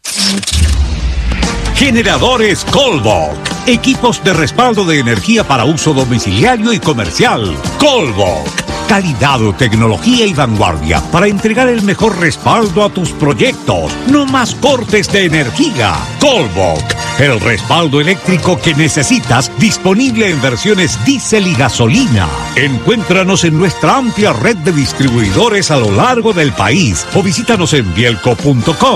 Generadores Colbok. Equipos de respaldo de energía para uso domiciliario y comercial. Colbok. Calidad, tecnología y vanguardia para entregar el mejor respaldo a tus proyectos. No más cortes de energía. Colbok. El respaldo eléctrico que necesitas, disponible en versiones diésel y gasolina. Encuéntranos en nuestra amplia red de distribuidores a lo largo del país o visítanos en bielco punto com.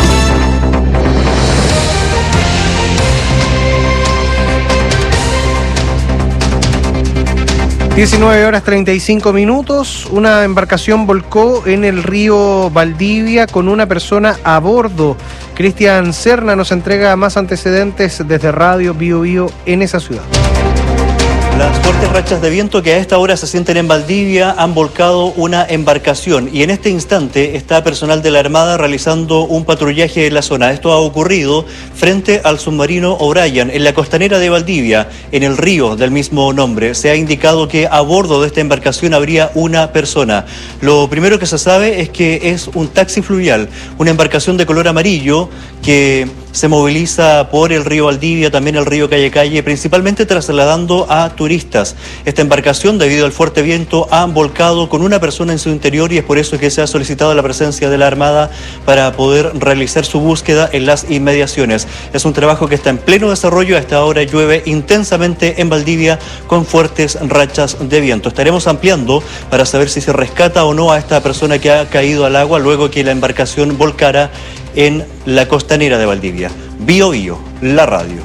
diecinueve horas treinta y cinco minutos, una embarcación volcó en el río Valdivia con una persona a bordo. Cristian Serna nos entrega más antecedentes desde Radio Bio Bio en esa ciudad. Las fuertes rachas de viento que a esta hora se sienten en Valdivia han volcado una embarcación y en este instante está personal de la Armada realizando un patrullaje en la zona. Esto ha ocurrido frente al submarino O'Brien en la costanera de Valdivia, en el río del mismo nombre. Se ha indicado que a bordo de esta embarcación habría una persona. Lo primero que se sabe es que es un taxi fluvial, una embarcación de color amarillo que se moviliza por el río Valdivia, también el río Calle Calle, principalmente trasladando a turistas. Esta embarcación, debido al fuerte viento, ha volcado con una persona en su interior y es por eso que se ha solicitado la presencia de la Armada para poder realizar su búsqueda en las inmediaciones. Es un trabajo que está en pleno desarrollo. A esta hora llueve intensamente en Valdivia con fuertes rachas de viento. Estaremos ampliando para saber si se rescata o no a esta persona que ha caído al agua luego que la embarcación volcara en la costanera de Valdivia. Bio Bio, la radio.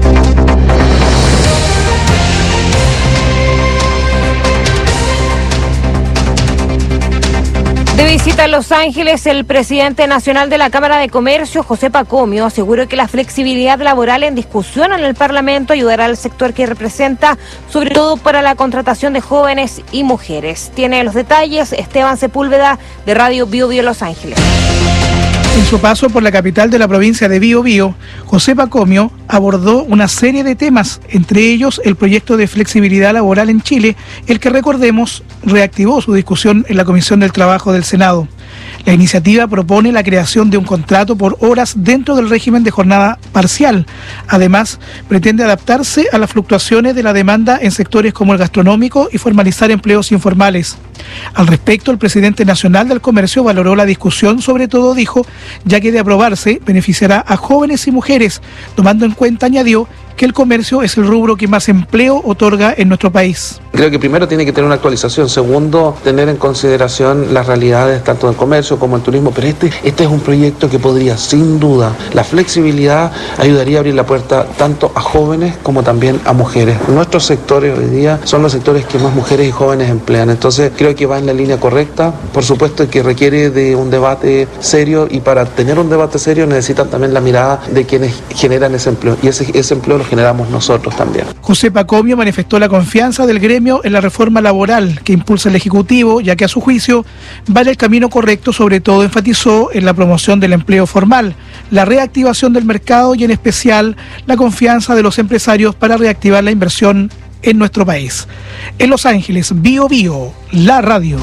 De visita a Los Ángeles, el presidente nacional de la Cámara de Comercio, José Pacomio, aseguró que la flexibilidad laboral en discusión en el Parlamento ayudará al sector que representa, sobre todo para la contratación de jóvenes y mujeres. Tiene los detalles Esteban Sepúlveda, de Radio Bio Bio Los Ángeles. En su paso por la capital de la provincia de Bio Bio, José Pacomio abordó una serie de temas, entre ellos el proyecto de flexibilidad laboral en Chile, el que, recordemos, reactivó su discusión en la Comisión del Trabajo del Senado. La iniciativa propone la creación de un contrato por horas dentro del régimen de jornada parcial. Además, pretende adaptarse a las fluctuaciones de la demanda en sectores como el gastronómico y formalizar empleos informales. Al respecto, el presidente nacional del comercio valoró la discusión, sobre todo dijo, ya que de aprobarse beneficiará a jóvenes y mujeres, tomando en cuenta, añadió, que el comercio es el rubro que más empleo otorga en nuestro país. Creo que primero tiene que tener una actualización, segundo, tener en consideración las realidades tanto del comercio como del turismo, pero este, este es un proyecto que podría, sin duda, la flexibilidad ayudaría a abrir la puerta tanto a jóvenes como también a mujeres. Nuestros sectores hoy día son los sectores que más mujeres y jóvenes emplean, entonces creo que va en la línea correcta, por supuesto que requiere de un debate serio y para tener un debate serio necesitan también la mirada de quienes generan ese empleo y ese, ese empleo lo generamos nosotros también. José Pacomio manifestó la confianza del gremio en la reforma laboral que impulsa el Ejecutivo, ya que a su juicio va en el camino correcto. Sobre todo enfatizó en la promoción del empleo formal, la reactivación del mercado y en especial la confianza de los empresarios para reactivar la inversión en nuestro país. En Los Ángeles, Bio Bio, la radio.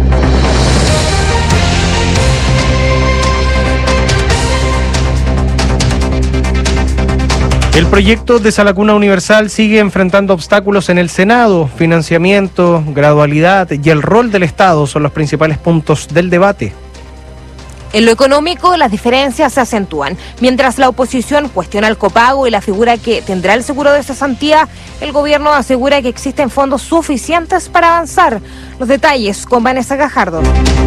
El proyecto de Salacuna Universal sigue enfrentando obstáculos en el Senado. Financiamiento, gradualidad y el rol del Estado son los principales puntos del debate. En lo económico, las diferencias se acentúan. Mientras la oposición cuestiona el copago y la figura que tendrá el seguro de cesantía, el gobierno asegura que existen fondos suficientes para avanzar. Los detalles con Vanessa Gajardo.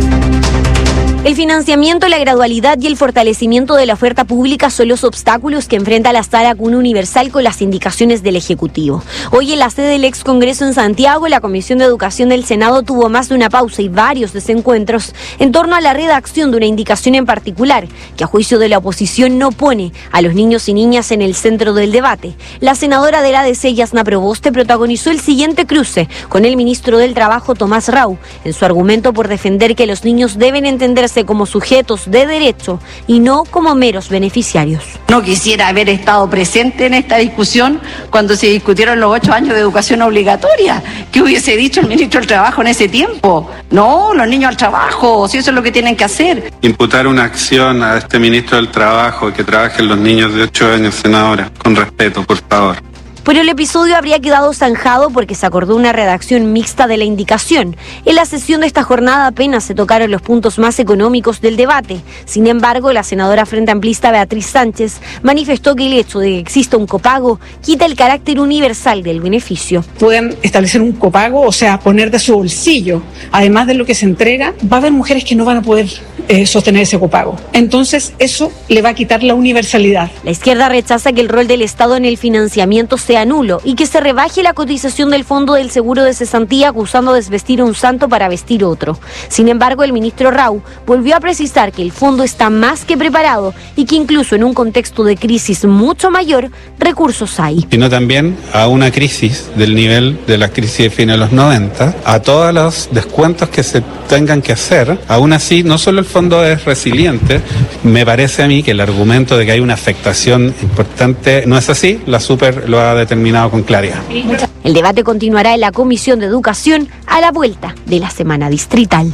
El financiamiento, la gradualidad y el fortalecimiento de la oferta pública son los obstáculos que enfrenta la Sala Cuna Universal con las indicaciones del Ejecutivo. Hoy en la sede del ex Congreso en Santiago, la Comisión de Educación del Senado tuvo más de una pausa y varios desencuentros en torno a la redacción de una indicación en particular, que a juicio de la oposición no pone a los niños y niñas en el centro del debate. La senadora de la D C, Yasna Proboste, protagonizó el siguiente cruce con el ministro del Trabajo, Tomás Rau, en su argumento por defender que los niños deben entenderse como sujetos de derecho y no como meros beneficiarios. No quisiera haber estado presente en esta discusión cuando se discutieron los ocho años de educación obligatoria. ¿Qué hubiese dicho el ministro del Trabajo en ese tiempo? No, los niños al trabajo, si eso es lo que tienen que hacer. Imputar una acción a este ministro del Trabajo que trabajen los niños de ocho años, senadora, con respeto, por favor. Pero el episodio habría quedado zanjado porque se acordó una redacción mixta de la indicación. En la sesión de esta jornada apenas se tocaron los puntos más económicos del debate. Sin embargo, la senadora Frente Amplista Beatriz Sánchez manifestó que el hecho de que exista un copago quita el carácter universal del beneficio. Pueden establecer un copago, o sea, poner de su bolsillo, además de lo que se entrega, va a haber mujeres que no van a poder eh, sostener ese copago. Entonces, eso le va a quitar la universalidad. La izquierda rechaza que el rol del Estado en el financiamiento sea nulo y que se rebaje la cotización del fondo del seguro de cesantía acusando de desvestir a un santo para vestir otro. Sin embargo, el ministro Rau volvió a precisar que el fondo está más que preparado y que incluso en un contexto de crisis mucho mayor, recursos hay. Sino también a una crisis del nivel de la crisis de fines de los noventa, a todos los descuentos que se tengan que hacer. Aún así, no solo el fondo es resiliente, me parece a mí que el argumento de que hay una afectación importante no es así, la Super lo ha determinado con claridad. El debate continuará en la Comisión de Educación a la vuelta de la semana distrital.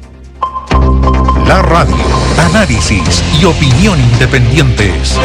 La radio, análisis y opinión independientes.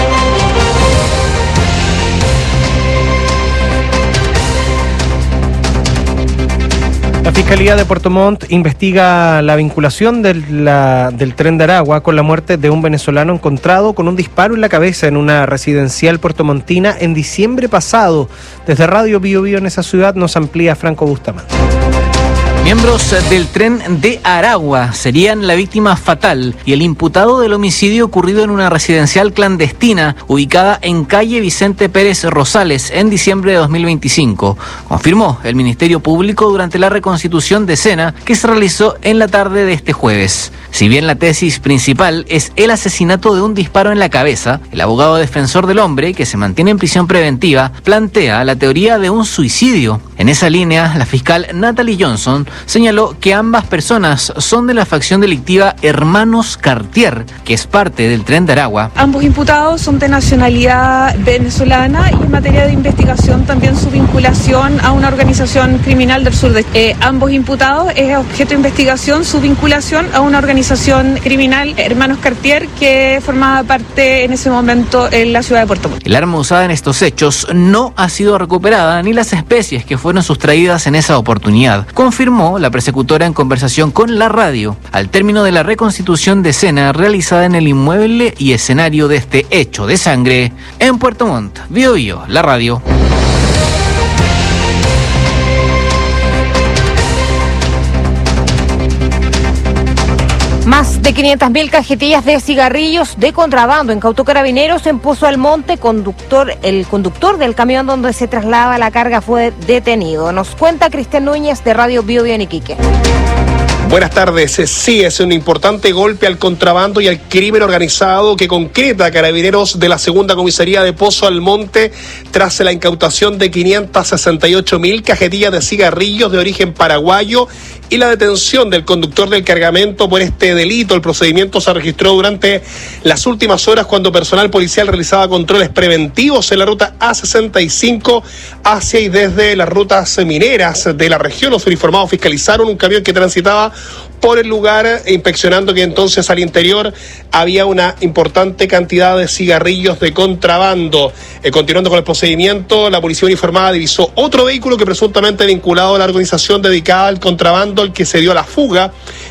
La Fiscalía de Puerto Montt investiga la vinculación del, la, del Tren de Aragua con la muerte de un venezolano encontrado con un disparo en la cabeza en una residencial puertomontina en diciembre pasado. Desde Radio Bio Bio en esa ciudad nos amplía Franco Bustamante. Miembros del Tren de Aragua serían la víctima fatal y el imputado del homicidio ocurrido en una residencial clandestina ubicada en calle Vicente Pérez Rosales en diciembre de dos mil veinticinco, confirmó el Ministerio Público durante la reconstitución de escena que se realizó en la tarde de este jueves. Si bien la tesis principal es el asesinato de un disparo en la cabeza, el abogado defensor del hombre, que se mantiene en prisión preventiva, plantea la teoría de un suicidio. En esa línea, la fiscal Natalie Johnson señaló que ambas personas son de la facción delictiva Hermanos Cartier, que es parte del Tren de Aragua. Ambos imputados son de nacionalidad venezolana y en materia de investigación también su vinculación a una organización criminal del sur de eh, ambos imputados es objeto de investigación su vinculación a una organización criminal Hermanos Cartier que formaba parte en ese momento en la ciudad de Puerto Montt. El arma usada en estos hechos no ha sido recuperada ni las especies que fueron sustraídas en esa oportunidad, confirmó la persecutora en conversación con la radio, al término de la reconstitución de escena realizada en el inmueble y escenario de este hecho de sangre en Puerto Montt. Bio Bio, la radio. Más de quinientas mil cajetillas de cigarrillos de contrabando incautó Carabineros en Pozo Almonte. Conductor, el conductor del camión donde se trasladaba la carga fue detenido. Nos cuenta Cristian Núñez de Radio Bio Bio en Iquique. Buenas tardes. Sí, es un importante golpe al contrabando y al crimen organizado que concreta Carabineros de la Segunda Comisaría de Pozo Almonte tras la incautación de quinientas sesenta y ocho mil cajetillas de cigarrillos de origen paraguayo y la detención del conductor del cargamento por este delito. El procedimiento se registró durante las últimas horas cuando personal policial realizaba controles preventivos en la ruta A sesenta y cinco hacia y desde las rutas mineras de la región. Los uniformados fiscalizaron un camión que transitaba por el lugar, inspeccionando que entonces al interior había una importante cantidad de cigarrillos de contrabando. Eh, continuando con el procedimiento, la policía uniformada divisó otro vehículo que presuntamente vinculado a la organización dedicada al contrabando, el que se dio a la fuga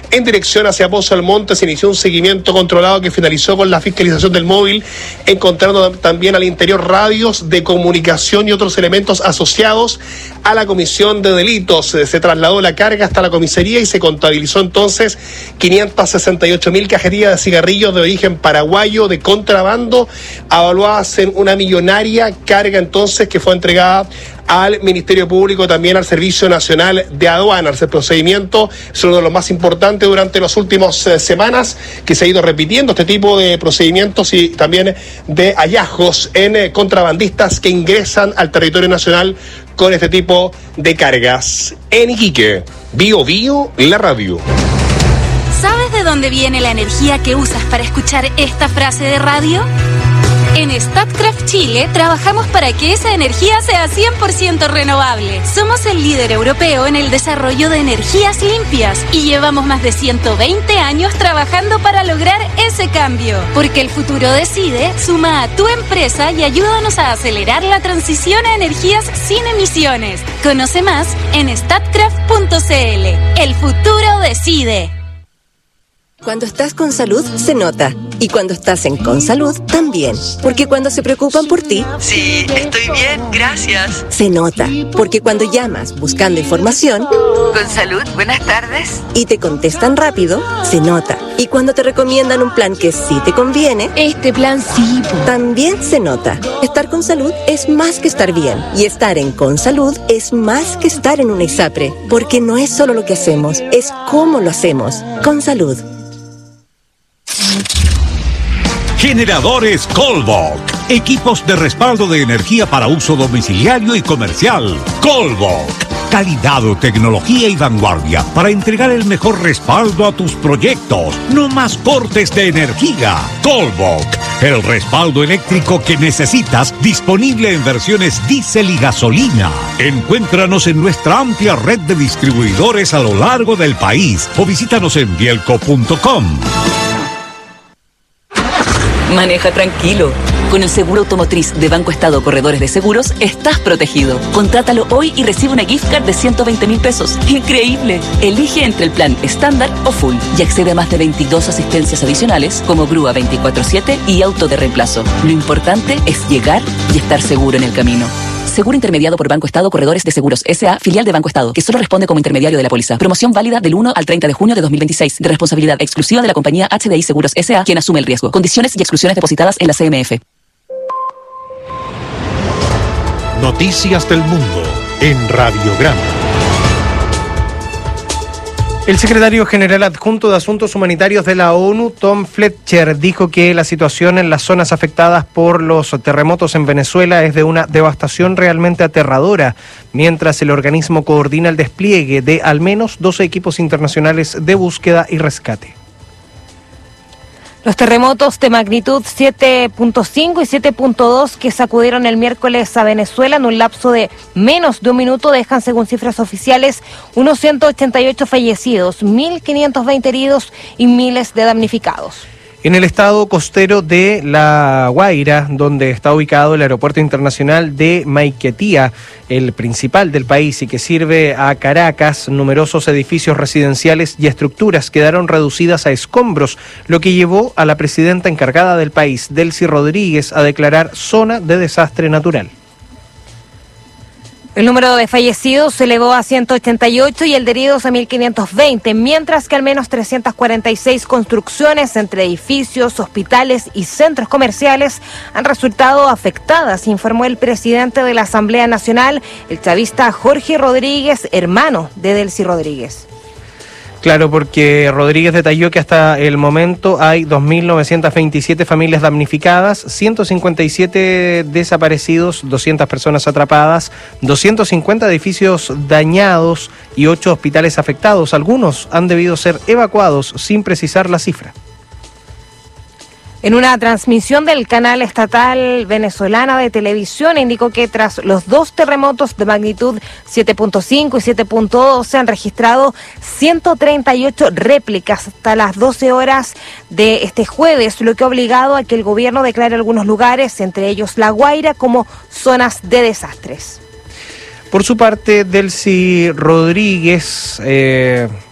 en dirección hacia Pozo Almonte. Se inició un seguimiento controlado que finalizó con la fiscalización del móvil, encontrando también al interior radios de comunicación y otros elementos asociados a la comisión de delitos. Se trasladó la carga hasta la comisaría y se contabilizó entonces quinientas sesenta y ocho mil cajetillas de cigarrillos de origen paraguayo de contrabando, evaluadas en una millonaria carga entonces que fue entregada al Ministerio Público, también al Servicio Nacional de Aduanas. El procedimiento es uno de los más importantes durante las últimas eh, semanas, que se ha ido repitiendo este tipo de procedimientos y también de hallazgos en eh, contrabandistas que ingresan al territorio nacional con este tipo de cargas. En Iquique, Bio Bio, la radio. ¿Sabes de dónde viene la energía que usas para escuchar esta frase de radio? En Statkraft Chile trabajamos para que esa energía sea cien por ciento renovable. Somos el líder europeo en el desarrollo de energías limpias y llevamos más de ciento veinte años trabajando para lograr ese cambio. Porque el futuro decide, suma a tu empresa y ayúdanos a acelerar la transición a energías sin emisiones. Conoce más en statkraft punto c l. El futuro decide. Cuando estás con salud, se nota. Y cuando estás en Consalud, también. Porque cuando se preocupan por ti... Sí, estoy bien, gracias. Se nota. Porque cuando llamas buscando información... Consalud, buenas tardes. Y te contestan rápido, se nota. Y cuando te recomiendan un plan que sí te conviene... Este plan sí. También se nota. Estar con salud es más que estar bien. Y estar en Consalud es más que estar en una ISAPRE. Porque no es solo lo que hacemos, es cómo lo hacemos. Consalud. Generadores Colbach. Equipos de respaldo de energía para uso domiciliario y comercial. Colbach. Calidad, tecnología y vanguardia para entregar el mejor respaldo a tus proyectos. No más cortes de energía. Colbach. El respaldo eléctrico que necesitas, disponible en versiones diésel y gasolina. Encuéntranos en nuestra amplia red de distribuidores a lo largo del país o visítanos en bielco punto com. Maneja tranquilo. Con el seguro automotriz de Banco Estado Corredores de Seguros, estás protegido. Contrátalo hoy y recibe una gift card de ciento veinte mil pesos. ¡Increíble! Elige entre el plan estándar o full y accede a más de veintidós asistencias adicionales como grúa veinticuatro siete y auto de reemplazo. Lo importante es llegar y estar seguro en el camino. Seguro intermediado por Banco Estado Corredores de Seguros S A, filial de Banco Estado, que solo responde como intermediario de la póliza. Promoción válida del uno al treinta de junio de dos mil veintiséis, de responsabilidad exclusiva de la compañía H D I Seguros S A, quien asume el riesgo. Condiciones y exclusiones depositadas en la C M F. Noticias del Mundo en Radiograma. El secretario general adjunto de Asuntos Humanitarios de la ONU, Tom Fletcher, dijo que la situación en las zonas afectadas por los terremotos en Venezuela es de una devastación realmente aterradora, mientras el organismo coordina el despliegue de al menos doce equipos internacionales de búsqueda y rescate. Los terremotos de magnitud siete punto cinco y siete punto dos que sacudieron el miércoles a Venezuela en un lapso de menos de un minuto dejan, según cifras oficiales, unos ciento ochenta y ocho fallecidos, mil quinientos veinte heridos y miles de damnificados. En el estado costero de La Guaira, donde está ubicado el aeropuerto internacional de Maiquetía, el principal del país y que sirve a Caracas, numerosos edificios residenciales y estructuras quedaron reducidas a escombros, lo que llevó a la presidenta encargada del país, Delcy Rodríguez, a declarar zona de desastre natural. El número de fallecidos se elevó a ciento ochenta y ocho y el de heridos a mil quinientos veinte, mientras que al menos trescientas cuarenta y seis construcciones entre edificios, hospitales y centros comerciales han resultado afectadas, informó el presidente de la Asamblea Nacional, el chavista Jorge Rodríguez, hermano de Delcy Rodríguez. Claro, porque Rodríguez detalló que hasta el momento hay dos mil novecientas veintisiete familias damnificadas, ciento cincuenta y siete desaparecidos, doscientas personas atrapadas, doscientos cincuenta edificios dañados y ocho hospitales afectados. Algunos han debido ser evacuados sin precisar la cifra. En una transmisión del canal estatal venezolana de televisión indicó que tras los dos terremotos de magnitud siete punto cinco y siete punto dos se han registrado ciento treinta y ocho réplicas hasta las doce horas de este jueves, lo que ha obligado a que el gobierno declare algunos lugares, entre ellos La Guaira, como zonas de desastres. Por su parte, Delcy Rodríguez eh,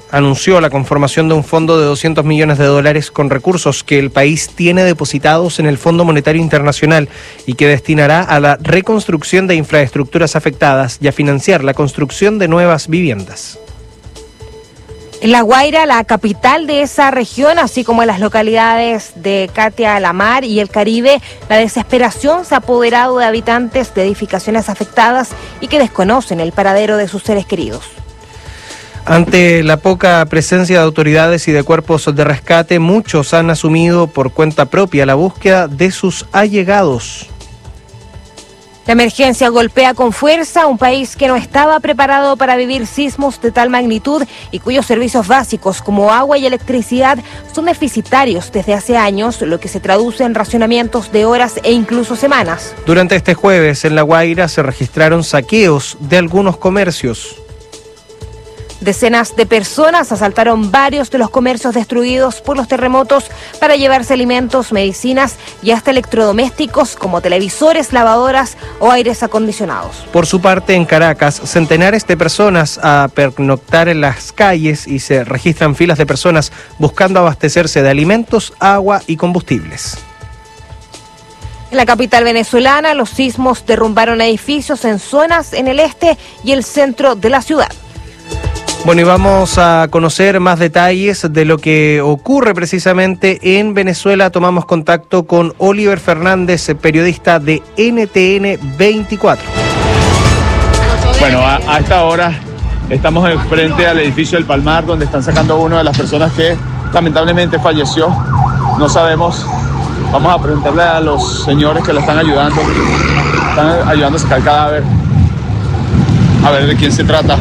anunció la conformación de un fondo de doscientos millones de dólares con recursos que el país tiene depositados en el Fondo Monetario Internacional y que destinará a la reconstrucción de infraestructuras afectadas y a financiar la construcción de nuevas viviendas. En La Guaira, la capital de esa región, así como en las localidades de Catia, La Mar y el Caribe, la desesperación se ha apoderado de habitantes de edificaciones afectadas y que desconocen el paradero de sus seres queridos. Ante la poca presencia de autoridades y de cuerpos de rescate, muchos han asumido por cuenta propia la búsqueda de sus allegados. La emergencia golpea con fuerza a un país que no estaba preparado para vivir sismos de tal magnitud y cuyos servicios básicos como agua y electricidad son deficitarios desde hace años, lo que se traduce en racionamientos de horas e incluso semanas. Durante este jueves en La Guaira se registraron saqueos de algunos comercios. Decenas de personas asaltaron varios de los comercios destruidos por los terremotos para llevarse alimentos, medicinas y hasta electrodomésticos como televisores, lavadoras o aires acondicionados. Por su parte, en Caracas, centenares de personas a pernoctar en las calles y se registran filas de personas buscando abastecerse de alimentos, agua y combustibles. En la capital venezolana, los sismos derrumbaron edificios en zonas en el este y el centro de la ciudad. Bueno, y vamos a conocer más detalles de lo que ocurre precisamente en Venezuela. Tomamos contacto con Oliver Fernández, periodista de N T N veinticuatro. Bueno, a, a esta hora estamos frente al edificio del Palmar, donde están sacando a una de las personas que lamentablemente falleció. No sabemos, vamos a preguntarle a los señores que la están ayudando, están ayudando a sacar el cadáver, a ver de quién se trata.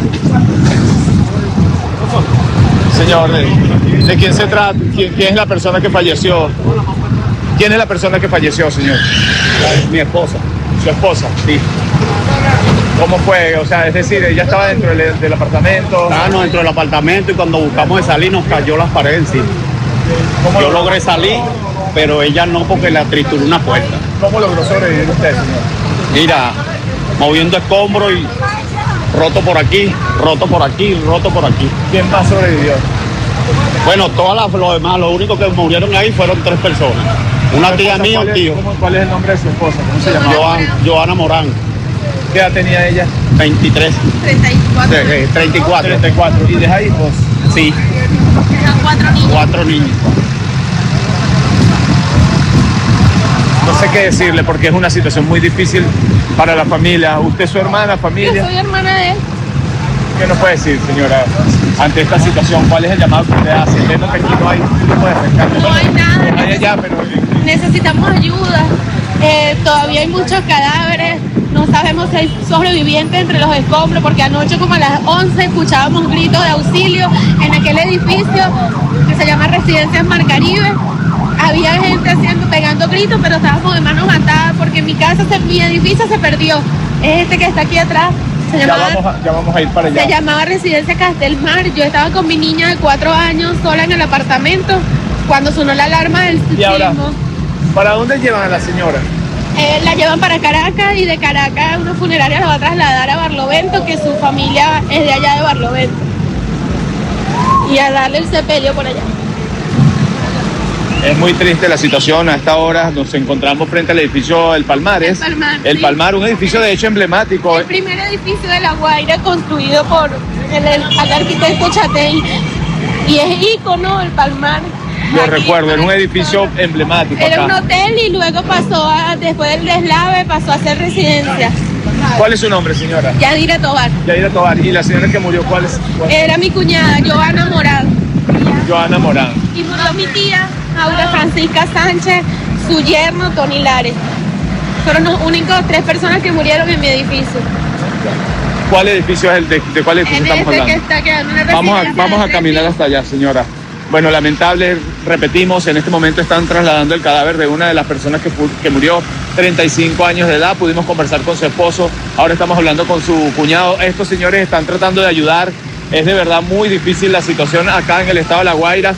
Señor, ¿de, de quién se trata? ¿Quién, ¿Quién es la persona que falleció? ¿Quién es la persona que falleció, señor? Mi esposa. ¿Su esposa? Sí. ¿Cómo fue? O sea, es decir, ella estaba dentro del, del apartamento. Estábamos dentro del apartamento y cuando buscamos de salir nos cayó las paredes encima. ¿Cómo Yo lo... logré salir, pero ella no porque la trituró una puerta. ¿Cómo logró sobrevivir usted, señor? Mira, moviendo escombros y roto por aquí, roto por aquí, roto por aquí. ¿Quién más sobrevivió? Bueno, todas las, los demás, los únicos que murieron ahí fueron tres personas. Una tía mía y un tío. ¿Cómo, ¿Cuál es el nombre de su esposa? ¿Cómo se llama? Joan, Joana Morán. ¿Qué edad tenía ella? veintitrés. treinta y cuatro. De, eh, treinta y cuatro. treinta y cuatro. ¿Y deja hijos? Sí. Deja cuatro niños. Cuatro niños. No sé qué decirle porque es una situación muy difícil para la familia. ¿Usted es su hermana, familia? Yo soy hermana de él. ¿Qué nos puede decir, señora, ante esta situación? ¿Cuál es el llamado que usted hace? Viendo que aquí no hay tipo de rescate. No hay nada. No hay allá, pero... Necesitamos ayuda. Eh, todavía hay muchos cadáveres. No sabemos si hay sobrevivientes entre los escombros, porque anoche como a las once escuchábamos gritos de auxilio en aquel edificio que se llama Residencias Mar Caribe. Había gente haciendo, pegando gritos, pero estábamos de manos atadas porque mi casa, se, mi edificio se perdió. Es este que está aquí atrás. Se llamaba, ya, vamos a, ya vamos a ir para allá. Se llamaba Residencia Castelmar. Yo estaba con mi niña de cuatro años sola en el apartamento cuando sonó la alarma del sismo. ¿Y ahora, para dónde llevan a la señora? Eh, la llevan para Caracas y de Caracas una funeraria la va a trasladar a Barlovento, que su familia es de allá de Barlovento. Y a darle el sepelio por allá. Es muy triste la situación. A esta hora nos encontramos frente al edificio El Palmares. El Palmar, El sí. Palmar, un edificio de hecho emblemático. El primer edificio de La Guaira construido por el, el, el arquitecto Chatey. Y es ícono El Palmar. Lo Aquí, recuerdo, era un edificio emblemático. Era acá. un hotel y luego pasó a, después del deslave, pasó a ser residencia. ¿Cuál es su nombre, señora? Yadira Tobar. Yadira Tobar. ¿Y la señora que murió cuál es? ¿Cuál? Era mi cuñada, Joana Morán. Joana Morán. Y murió mi tía, Aura Francisca Sánchez, su yerno, Tony Lares. Fueron los únicos tres personas que murieron en mi edificio. ¿Cuál edificio es el de, de cuál edificio en estamos este hablando? Que está quedando una vamos a, vamos a caminar hasta allá, señora. Bueno, lamentable, repetimos, en este momento están trasladando el cadáver de una de las personas que, que murió, treinta y cinco años de edad. Pudimos conversar con su esposo, ahora estamos hablando con su cuñado. Estos señores están tratando de ayudar. Es de verdad muy difícil la situación acá en el estado de La Guaira.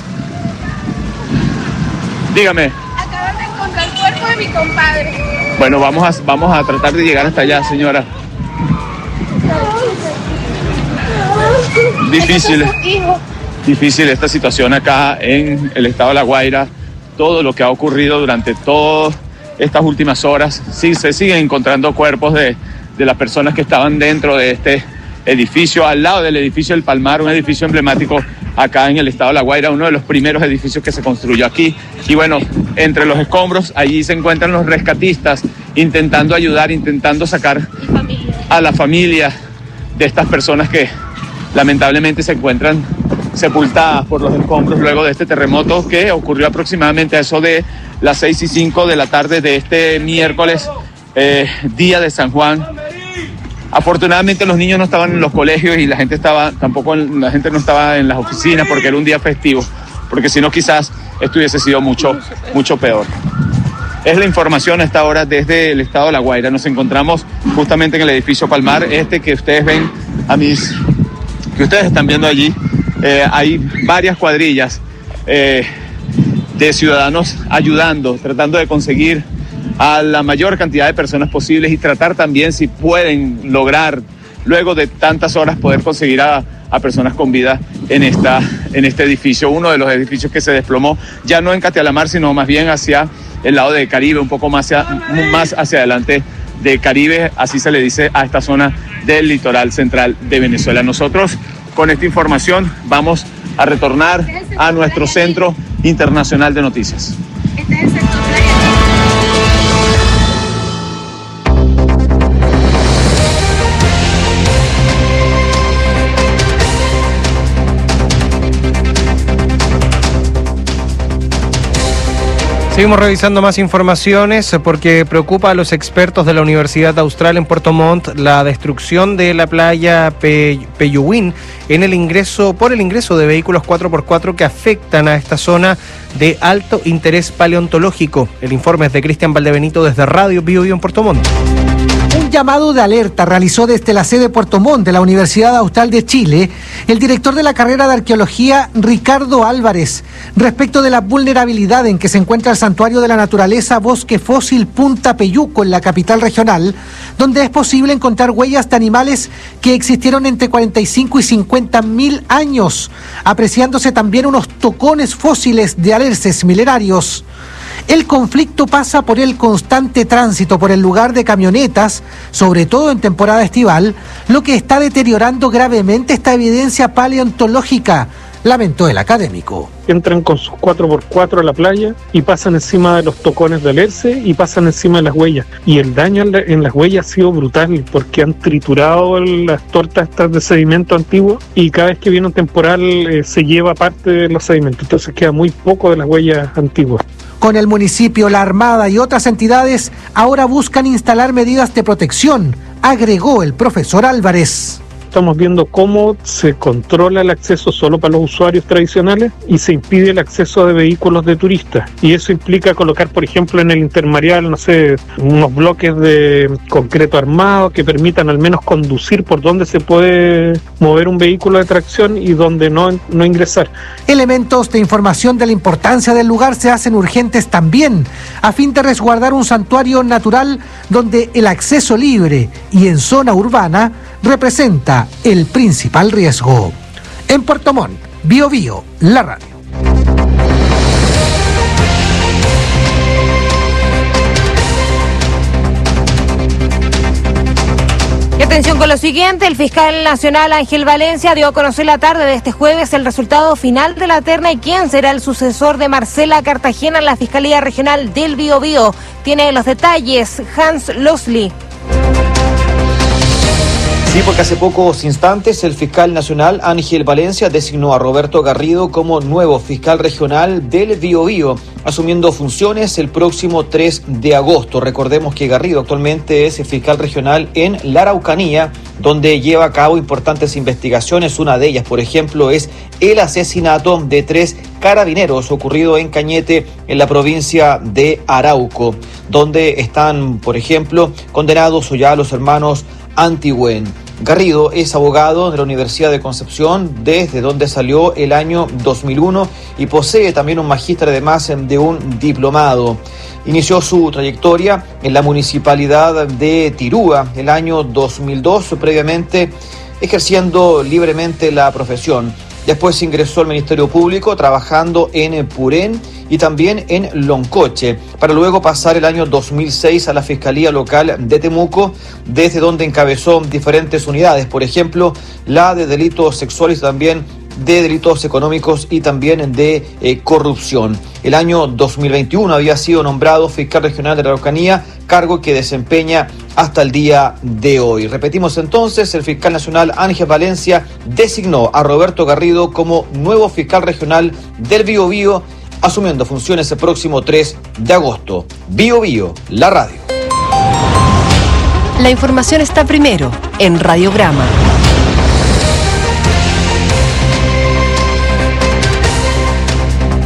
Dígame. Acaban de encontrar el cuerpo de mi compadre. Bueno, vamos a, vamos a tratar de llegar hasta allá, señora. Difícil. difícil esta situación acá en el estado de La Guaira, todo lo que ha ocurrido durante todas estas últimas horas. Sí, se siguen encontrando cuerpos de, de las personas que estaban dentro de este edificio, al lado del edificio del Palmar, un edificio emblemático acá en el estado de La Guaira, uno de los primeros edificios que se construyó aquí. Y bueno, entre los escombros, allí se encuentran los rescatistas intentando ayudar, intentando sacar a la familia de estas personas que lamentablemente se encuentran sepultadas por los escombros luego de este terremoto que ocurrió aproximadamente a eso de las seis y cinco de la tarde de este miércoles, eh, día de San Juan. Afortunadamente los niños no estaban en los colegios y la gente estaba, tampoco en, la gente no estaba en las oficinas porque era un día festivo, porque si no quizás esto hubiese sido mucho, mucho peor. Es la información a esta hora desde el estado de La Guaira. Nos encontramos justamente en el edificio Palmar, este que ustedes ven a mis, que ustedes están viendo allí. Eh, hay varias cuadrillas eh, de ciudadanos ayudando, tratando de conseguir a la mayor cantidad de personas posibles y tratar también, si pueden lograr, luego de tantas horas, poder conseguir a, a personas con vida en, esta, en este edificio, uno de los edificios que se desplomó, ya no en Catialamar, sino más bien hacia el lado de Caribe, un poco más hacia, más hacia adelante de Caribe, así se le dice a esta zona del litoral central de Venezuela. Nosotros, con esta información, vamos a retornar a nuestro Centro Internacional de Noticias. Este es el sector playa. Seguimos revisando más informaciones porque preocupa a los expertos de la Universidad Austral en Puerto Montt la destrucción de la playa Pe Peyuhuín en el ingreso, por el ingreso de vehículos cuatro por cuatro que afectan a esta zona de alto interés paleontológico. El informe es de Cristian Valdebenito desde Radio Bio Bio en Puerto Montt. Un llamado de alerta realizó desde la sede Puerto Montt de la Universidad Austral de Chile el director de la carrera de arqueología, Ricardo Álvarez, respecto de la vulnerabilidad en que se encuentra el santuario de la naturaleza Bosque Fósil Punta Peyuco en la capital regional, donde es posible encontrar huellas de animales que existieron entre cuarenta y cinco y cincuenta mil años, apreciándose también unos tocones fósiles de alerces milenarios. El conflicto pasa por el constante tránsito por el lugar de camionetas, sobre todo en temporada estival, lo que está deteriorando gravemente esta evidencia paleontológica, lamentó el académico. Entran con sus cuatro por cuatro a la playa y pasan encima de los tocones de alerce y pasan encima de las huellas. Y el daño en las huellas ha sido brutal porque han triturado las tortas estas de sedimento antiguo y cada vez que viene un temporal eh, se lleva parte de los sedimentos. Entonces queda muy poco de las huellas antiguas. Con el municipio, la Armada y otras entidades ahora buscan instalar medidas de protección, agregó el profesor Álvarez. Estamos viendo cómo se controla el acceso solo para los usuarios tradicionales y se impide el acceso de vehículos de turistas. Y eso implica colocar, por ejemplo, en el intermareal, no sé, unos bloques de concreto armado que permitan al menos conducir por donde se puede mover un vehículo de tracción y donde no, no ingresar. Elementos de información de la importancia del lugar se hacen urgentes también, a fin de resguardar un santuario natural donde el acceso libre y en zona urbana representa el principal riesgo. En Puerto Montt, Bio Bio, la radio. Y atención con lo siguiente, el fiscal nacional Ángel Valencia dio a conocer la tarde de este jueves el resultado final de la terna y quién será el sucesor de Marcela Cartagena en la Fiscalía Regional del Bio Bio. Tiene los detalles Hans Losli. Sí, porque hace pocos instantes el fiscal nacional Ángel Valencia designó a Roberto Garrido como nuevo fiscal regional del Bio Bio, asumiendo funciones el próximo tres de agosto. Recordemos que Garrido actualmente es el fiscal regional en la Araucanía, donde lleva a cabo importantes investigaciones. Una de ellas, por ejemplo, es el asesinato de tres carabineros ocurrido en Cañete, en la provincia de Arauco, donde están, por ejemplo, condenados ya los hermanos Antigüen. Garrido es abogado de la Universidad de Concepción, desde donde salió el año dos mil uno y posee también un magíster además de un diplomado. Inició su trayectoria en la municipalidad de Tirúa el año dos mil dos, previamente ejerciendo libremente la profesión. Después ingresó al Ministerio Público trabajando en Purén y también en Loncoche, para luego pasar el año dos mil seis a la Fiscalía Local de Temuco, desde donde encabezó diferentes unidades, por ejemplo, la de delitos sexuales y también de delitos económicos y también de eh, corrupción. El año dos mil veintiuno había sido nombrado fiscal regional de la Araucanía, cargo que desempeña hasta el día de hoy. Repetimos entonces, el fiscal nacional Ángel Valencia designó a Roberto Garrido como nuevo fiscal regional del Biobío, asumiendo funciones el próximo tres de agosto. Biobío, la radio. La información está primero en Radiograma.